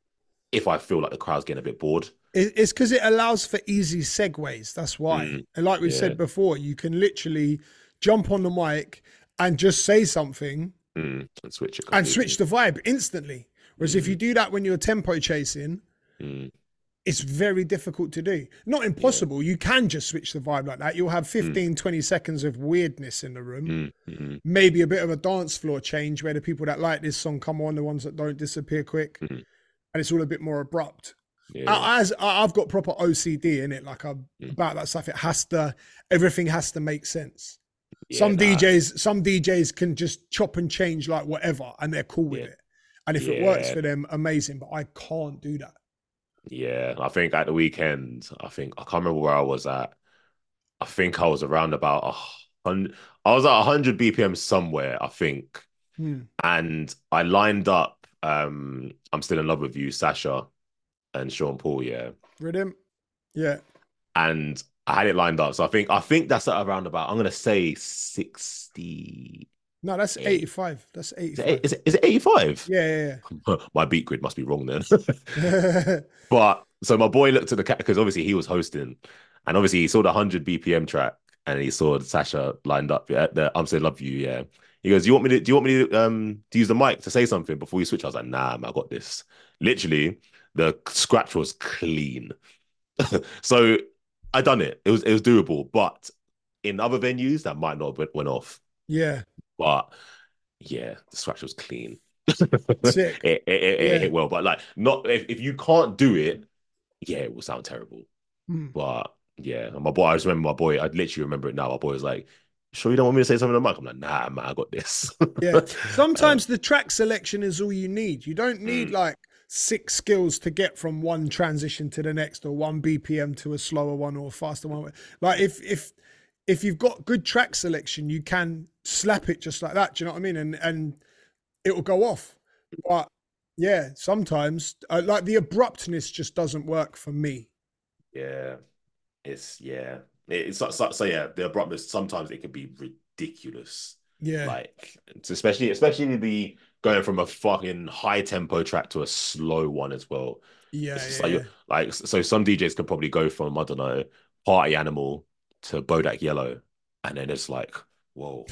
if I feel like the crowd's getting a bit bored. It- It's because it allows for easy segues. That's why. Mm, And like we yeah. said before, you can literally jump on the mic and just say something Mm, and switch it. and completely. switch the vibe instantly. Whereas if you do that when you're tempo chasing, Mm, it's very difficult to do. Not impossible. You can just switch the vibe like that. You'll have fifteen, twenty seconds of weirdness in the room. mm, mm, Maybe a bit of a dance floor change where the people that like this song come on, the ones that don't disappear quick. Mhm. And it's all a bit more abrupt. yeah. As I- I've got proper O C D in it, like I'm Mm. about that stuff. It has to, everything has to make sense. Yeah, some nah. D Js, some D Js can just chop and change like whatever, and they're cool with Yeah. it. And if it works Yeah. for them, amazing. But I can't do that. Yeah, I think at the weekend, I think I can't remember where I was at. I think I was around about oh, Hun- I was at one hundred B P M somewhere, I think, Hmm. and I lined up. Um, I'm still in love with you, Sasha and Sean Paul, yeah, Rhythm. Yeah. and I had it lined up. So I think I think that's at around about. I'm gonna say sixty-eight. No, that's eighty-five. That's Is it, eighty-five. is it, is it eighty-five? Yeah, My beat grid must be wrong then. yeah, But so my boy looked at the cat because obviously he was hosting, and obviously he saw the one hundred B P M track, and he saw Sasha lined up. Yeah, the I'm still love you. Yeah, he goes, "Do you want me to? Do you want me to um to use the mic to say something before you switch?" I was like, "Nah, man, I got this." Literally, the scratch was clean, so I done it. It was it was doable, but in other venues that might not have went, went off. yeah. But yeah, the scratch was clean. Sick. It, it, it, it Yeah. hit well, but like not if, if you can't do it, yeah, it will sound terrible. Hmm. But yeah, and my boy, I just remember my boy, I literally remember it now. My boy was like, "Sure, you don't want me to say something on the mic?" I'm like, "Nah, man, I got this." Yeah. uh, Sometimes the track selection is all you need. You don't need mm, like six skills to get from one transition to the next or one B P M to a slower one or a faster one. Like if if if you've got good track selection, you can slap it just like that. Do you know what I mean? And and it will go off. But yeah, sometimes uh, like the abruptness just doesn't work for me. yeah, it's yeah, it's so, so, so yeah. The abruptness sometimes it can be ridiculous. Yeah. Like it's especially especially the going from a fucking high tempo track to a slow one as well. It's Yeah, just yeah, like yeah. you like so some D Js can probably go from I don't know Party Animal to Bodak Yellow, and then it's like whoa.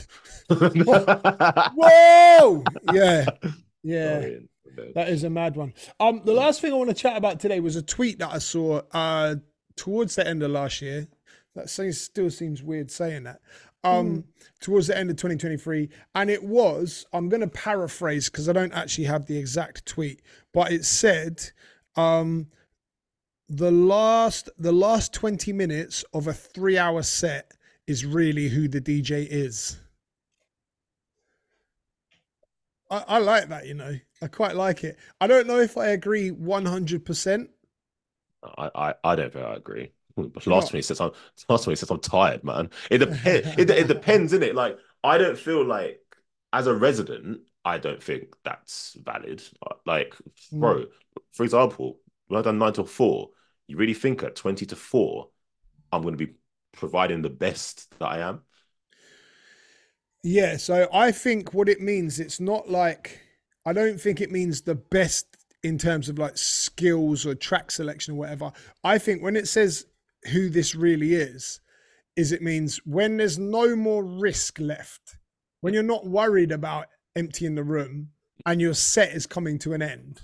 Whoa! Yeah, yeah. Sorry. That is a mad one. Um, the last thing I want to chat about today was a tweet that I saw uh towards the end of last year. That seems, still seems weird saying that. Um, towards the end of twenty twenty-three, and it was. I'm going to paraphrase because I don't actually have the exact tweet, but it said, um, the last the last twenty minutes of a three hour set is really who the D J is. I, I like that, you know. I quite like it. I don't know if I agree one hundred percent. I, I, I don't think I agree. But Do you last not? twenty sets, I'm last twenty sets, I'm tired, man. It depends. It, it depends, innit? Like, I don't feel like as a resident, I don't think that's valid. Like, Mm. bro, for example, when I've done nine till four, you really think at twenty to four, I'm going to be providing the best that I am? Yeah, so I think what it means, it's not like, I don't think it means the best in terms of like skills or track selection or whatever. I think when it says who this really is, is it means when there's no more risk left, when you're not worried about emptying the room and your set is coming to an end,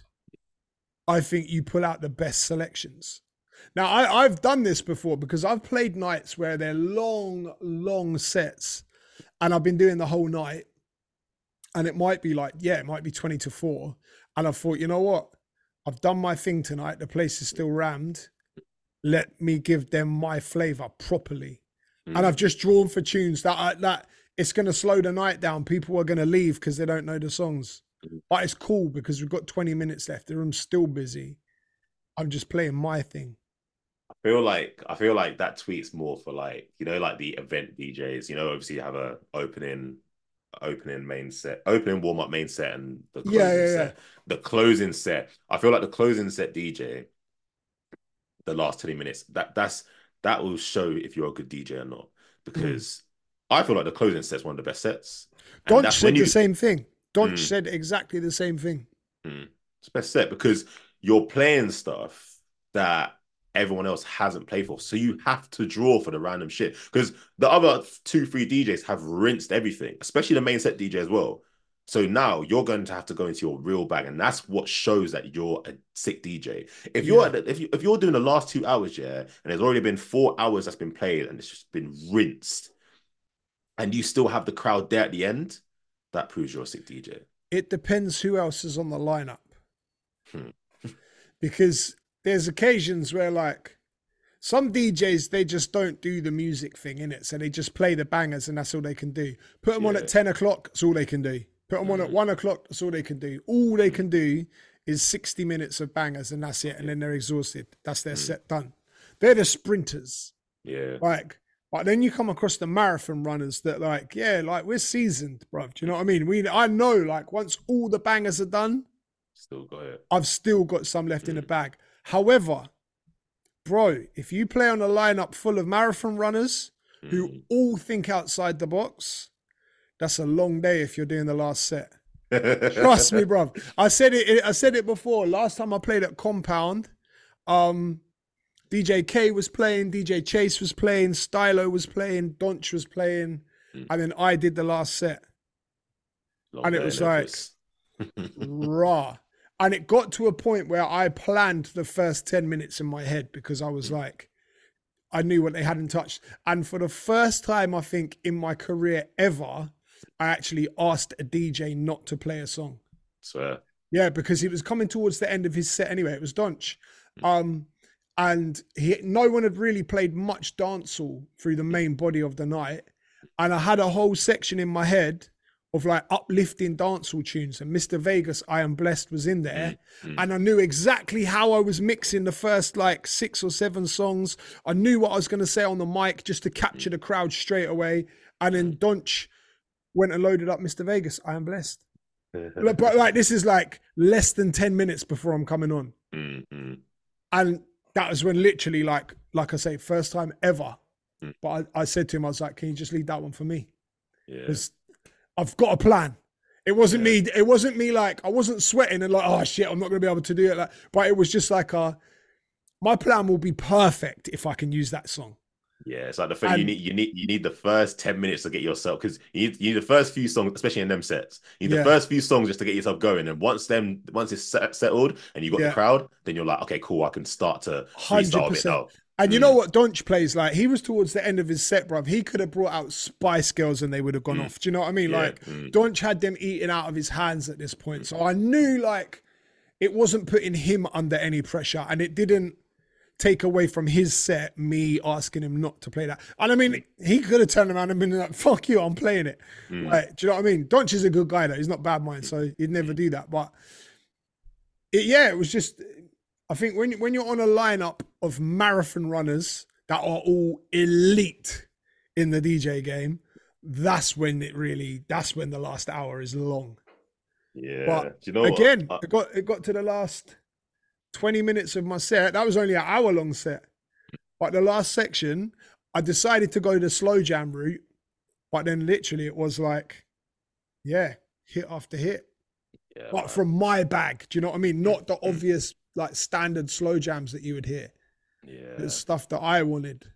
I think you pull out the best selections. Now, I, I've done this before because I've played nights where they're long, long sets and I've been doing the whole night. And it might be like, yeah, it might be twenty to four. And I thought, you know what? I've done my thing tonight. The place is still rammed. Let me give them my flavor properly. And I've Mm. just drawn for tunes that I, that it's going to slow the night down. People are going to leave because they don't know the songs. But it's cool because we've got twenty minutes left. The room's still busy. I'm just playing my thing. I feel like I feel like that tweet's more for like, you know, like the event D Js, you know, obviously you have a opening opening main set, opening warm up main set, and the Yeah, closing yeah, yeah. set. The closing set, I feel like the closing set D J, the last twenty minutes, that that's that will show if you're a good D J or not. Mm. Because I feel like the closing set's one of the best sets, and Donch that's when said the you same thing. Donch mm, said exactly the same thing. mm, it's best set because you're playing stuff that everyone else hasn't played for, so you have to draw for the random shit. Because the other two, three D Js have rinsed everything, especially the main set D J as well. So now you're going to have to go into your real bag, and that's what shows that you're a sick D J. If you're Yeah. at the, if you if you're doing the last two hours, yeah, and there's already been four hours that's been played, and it's just been rinsed, and you still have the crowd there at the end, that proves you're a sick D J. It depends who else is on the lineup Hmm. because there's occasions where like some D Js they just don't do the music thing in it, so they just play the bangers and that's all they can do. Put them on Yeah. at ten o'clock, that's all they can do. Put them on at Mm. one o'clock, that's all they can do. All they Mm. can do is sixty minutes of bangers and that's it, and Yeah. then they're exhausted. That's their Mm. set done. They're the sprinters. Yeah. Like But then you come across the marathon runners that like, yeah, like we're seasoned, bruv. Do you know what I mean? We, I know, like once all the bangers are done, Still got it. I've still got some left in the Mm. bag. However, bro, if you play on a lineup full of marathon runners who Mm. all think outside the box, that's a long day if you're doing the last set. Trust me, bro. I said it. I said it before. Last time I played at Compound, um, D J K was playing, D J Chase was playing, Stylo was playing, Donch was playing, Mm. and then I did the last set, Long and it day was in like office. raw. And it got to a point where I planned the first ten minutes in my head because I was Mm. like, I knew what they hadn't touched. And for the first time, I think in my career ever, I actually asked a D J not to play a song. Swear. Yeah, because he was coming towards the end of his set anyway. It was Donch. Um, and he, no one had really played much dancehall through the main body of the night. And I had a whole section in my head of like uplifting dancehall tunes. And Mister Vegas, I Am Blessed was in there. Mm. Mm. And I knew exactly how I was mixing the first like six or seven songs. I knew what I was going to say on the mic just to capture the crowd straight away. And then Donch went and loaded up Mister Vegas, I Am Blessed. But like this is like less than ten minutes before I'm coming on. Mm. Mm. And that was when literally like, like I say, first time ever. Mm. But I, I said to him, I was like, can you just leave that one for me? Yeah. Because I've got a plan. It wasn't Yeah. me. It wasn't me like, I wasn't sweating and like, oh shit, I'm not going to be able to do it. Like, but it was just like, a, my plan will be perfect if I can use that song. Yeah, it's like the thing you And- need. You need you need the first ten minutes to get yourself, because you need you need the first few songs, especially in them sets. You need Yeah. the first few songs just to get yourself going, and once them once it's set, settled and you got Yeah. the crowd, then you're like, okay, cool, I can start to one hundred freestyle a bit percent. now. And you Mm. know what Donch plays like? He was towards the end of his set, bruv. He could have brought out Spice Girls and they would have gone Mm. off. Do you know what I mean? Yeah. Like Mm. Donch had them eating out of his hands at this point. So I knew like it wasn't putting him under any pressure and it didn't take away from his set, me asking him not to play that. And I mean, he could have turned around and been like, fuck you, I'm playing it. Mm. Like, do you know what I mean? Donch is a good guy though. He's not bad mind, so he'd never do that. But it, yeah, it was just, I think when, when you're on a lineup of marathon runners that are all elite in the D J game, that's when it really, that's when the last hour is long. Yeah. But Do you know again, what? it got it got to the last twenty minutes of my set. That was only an hour long set. But the last section, I decided to go the slow jam route. But then literally it was like, yeah, hit after hit. Yeah, But man. from my bag, do you know what I mean? Not the obvious like standard slow jams that you would hear. Yeah. It's stuff that I wanted.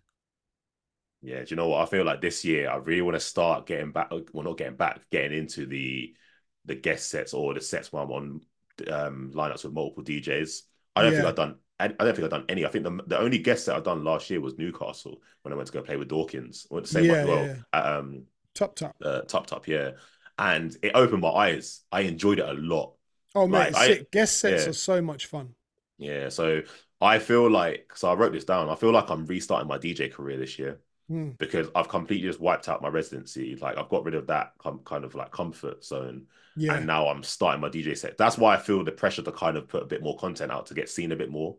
Yeah, do you know what? I feel like this year I really want to start getting back. Well, not getting back, getting into the the guest sets or the sets where I'm on um, lineups with multiple D Js. I don't think Yeah. I've done. I I don't think I've done any. I think the the only guest set I've done last year was Newcastle when I went to go play with Dawkins. Or the same Yeah, one as well yeah, at um Top top. uh, Top Top, yeah. And it opened my eyes. I enjoyed it a lot. Oh man, Like, it's I- sick. Guest sets yeah. are so much fun. Yeah, so I feel like, so I wrote this down. I feel like I'm restarting my D J career this year. Mm. Because I've completely just wiped out my residency. Like I've got rid of that com- kind of like comfort zone, Yeah. and now I'm starting my D J set. That's why I feel the pressure to kind of put a bit more content out to get seen a bit more.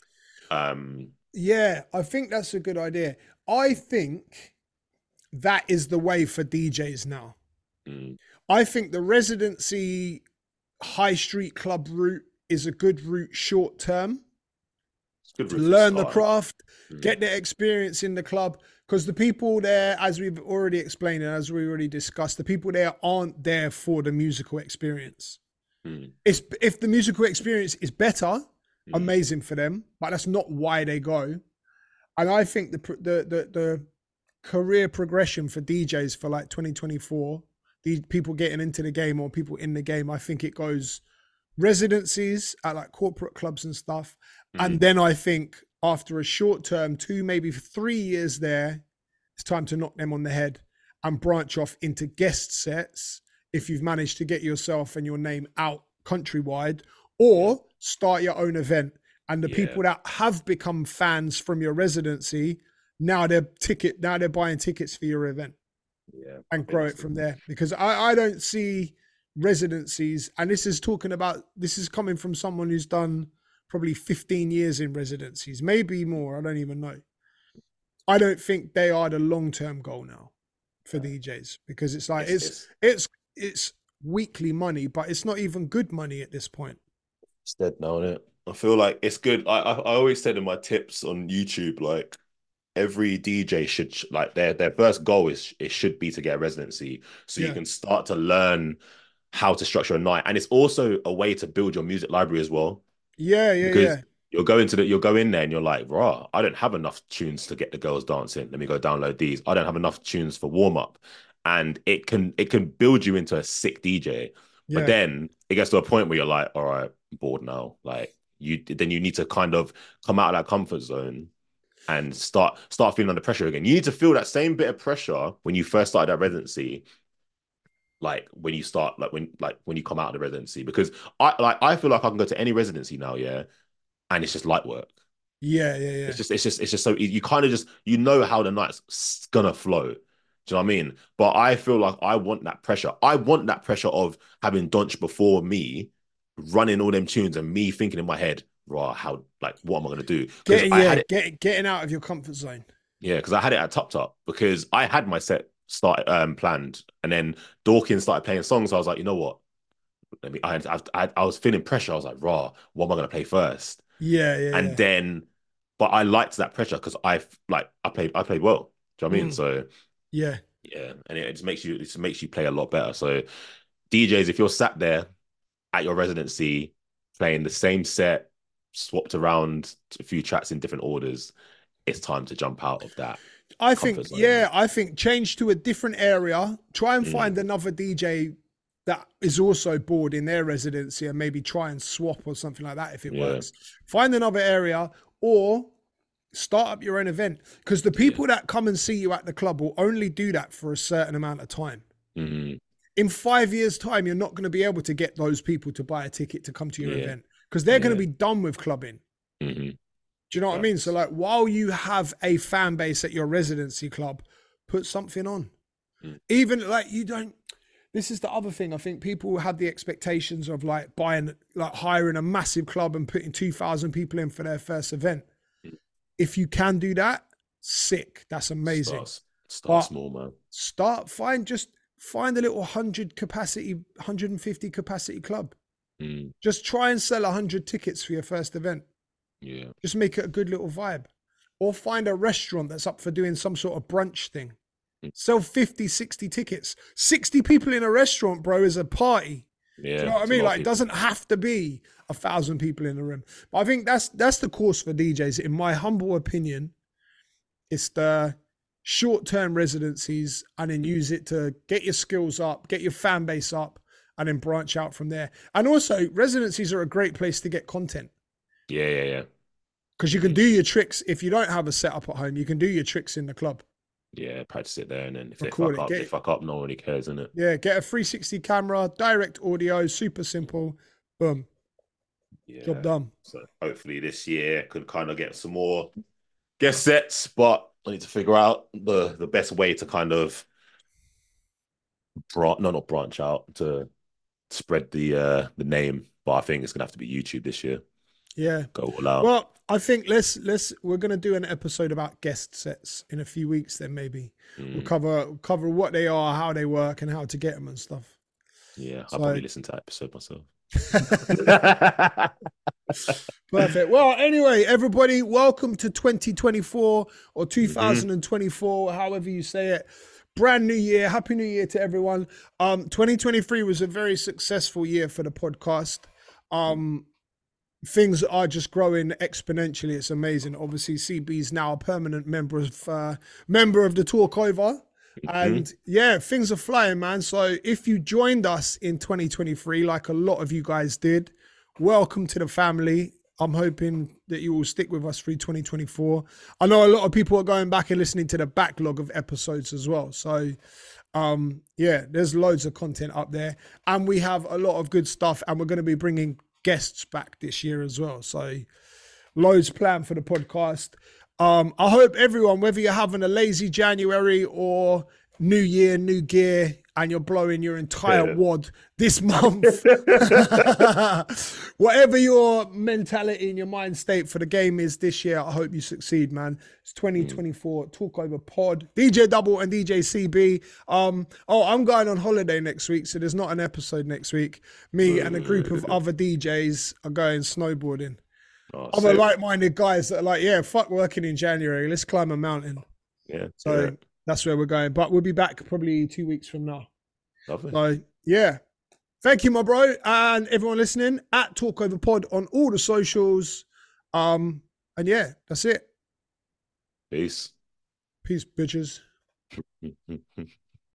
Um, Yeah, I think that's a good idea. I think that is the way for D Js now. mm, I think the residency high street club route is a good route short term. it's a good To route to learn the start. craft, Mm. get the experience in the club. Because the people there, as we've already explained and as we already discussed, the people there aren't there for the musical experience. Mm. It's, if the musical experience is better, Mm. amazing for them, but that's not why they go. And I think the pr- the the, the career progression for D Js for like twenty twenty-four, these people getting into the game or people in the game, I think it goes residencies at like corporate clubs and stuff. Mm. And then I think after a short term, two, maybe three years there, it's time to knock them on the head and branch off into guest sets if you've managed to get yourself and your name out countrywide, or start your own event. And the Yeah. people that have become fans from your residency, now they're ticket, now they're buying tickets for your event Yeah, and I grow think it from there. Because I, I don't see residencies, and this is talking about, this is coming from someone who's done probably fifteen years in residencies, maybe more, I don't even know. I don't think they are the long term goal now for D Js, because it's like It's, it's it's, it's it's weekly money, but it's not even good money at this point. it's dead now, isn't it? I feel like it's good. I, I I always said in my tips on YouTube, like every D J should like their their first goal is it should be to get a residency, so you Yeah, can start to learn how to structure a night, and it's also a way to build your music library as well, yeah, yeah, because yeah, you'll go into the you'll go in there and you're like, rah, I don't have enough tunes to get the girls dancing. Let me go download these. I don't have enough tunes for warm up, and it can it can build you into a sick D J. But yeah, then it gets to a point where you're like, all right, I'm bored now. Like you, then you need to kind of come out of that comfort zone and start start feeling under pressure again. You need to feel that same bit of pressure when you first started that residency, like when you start, like when like when you come out of the residency. Because I like I feel like I can go to any residency now, yeah, and it's just light work. yeah, yeah, It's yeah, just it's just it's just so easy. You kind of just you know how the night's gonna flow. Do you know what I mean? But I feel like I want that pressure. I want that pressure of having Donch before me, running all them tunes and me thinking in my head, raw, how like what am I gonna do? Because getting I yeah, had it. getting getting out of your comfort zone. Yeah, because I had it at Top Top because I had my set start um planned, and then Dawkins started playing songs. So I was like, you know what? Let me. I I, I, I was feeling pressure. I was like, raw, what am I gonna play first? Yeah, yeah, And yeah, then, but I liked that pressure because I like I played I played well. Do you know what I mean? mm, So yeah. yeah, and it, it just makes you it just makes you play a lot better. So D Js, if you're sat there at your residency playing the same set, swapped around a few tracks in different orders, it's time to jump out of that I comfort think, zone, man. yeah, I think change to a different area. Try and find Mm, another D J that is also bored in their residency and maybe try and swap or something like that if it yeah, works. Find another area or start up your own event, because the yeah. people that come and see you at the club will only do that for a certain amount of time. Mm, In five years' time, you're not going to be able to get those people to buy a ticket to come to your yeah, event because they're going to yeah. be done with clubbing. Mm-hmm. Do you know what I mean? So, Facts. like, while you have a fan base at your residency club, put something on. Mm, Even like you don't. This is the other thing. I think people have the expectations of like buying, like hiring a massive club and putting two thousand people in for their first event. mm. If you can do that, sick. That's amazing. Start start But small, man. start, find just find a little one hundred capacity, one hundred fifty capacity club. Mm, Just try and sell one hundred tickets for your first event. yeah. Just make it a good little vibe. Or find a restaurant that's up for doing some sort of brunch thing. Mm, Sell fifty, sixty tickets. sixty people in a restaurant, bro, is a party. Do you yeah. know what I It's a mean? lot of Like, it people. doesn't have to be a thousand people in the room. But I think that's that's the course for D Js. In my humble opinion, it's the short-term residencies and then use it to get your skills up, get your fan base up, and then branch out from there. And also, residencies are a great place to get content Yeah, yeah, yeah. because you can Mm, do your tricks. If you don't have a setup at home, you can do your tricks in the club. yeah. Practice it there, and then if they Record fuck it. up, they Get fuck up. No one really cares, innit? yeah, get a three sixty camera, direct audio, super simple. Boom, job Yeah. done. So hopefully this year could kind of get some more guest sets, but I need to figure out the the best way to kind of bran no, not branch out to spread the uh the name. But I think it's gonna have to be YouTube this year. Yeah. Go all out. Well, I think let's let's we're gonna do an episode about guest sets in a few weeks. Then maybe we'll Mm, cover cover what they are, how they work, and how to get them and stuff. yeah, I'll So probably listen to that episode myself. perfect. Well, anyway, everybody, welcome to twenty twenty-four or Mhm. two thousand twenty-four, however you say it. Brand new year. Happy New Year to everyone. Um, twenty twenty-three was a very successful year for the podcast. Um, things are just growing exponentially. It's amazing. Obviously, C B is now a permanent member of uh, member of the Talkover. Mhm. And yeah, things are flying, man. So if you joined us in twenty twenty-three, like a lot of you guys did, welcome to the family. I'm hoping that you will stick with us through twenty twenty-four. I know a lot of people are going back and listening to the backlog of episodes as well. So um, yeah, there's loads of content up there. And we have a lot of good stuff. And we're going to be bringing guests back this year as well. So loads planned for the podcast. Um, I hope everyone, whether you're having a lazy January or new year, new gear, and you're blowing your entire Yeah. wad this month. Whatever your mentality and your mind state for the game is this year, I hope you succeed, man. It's twenty twenty-four. Mm. Talk Over Pod. D J Double and D J C B. Um, oh, I'm going on holiday next week, so there's not an episode next week. Me and a group of other D Js are going snowboarding. Oh, other sick. Like-minded guys that are like, yeah, fuck working in January. Let's climb a mountain. Yeah. So yeah. that's where we're going. But we'll be back probably two weeks from now. Lovely. So, yeah. Thank you, my bro. And everyone listening, at Talk Over Pod on all the socials. Um, and yeah, that's it. Peace. Peace, bitches.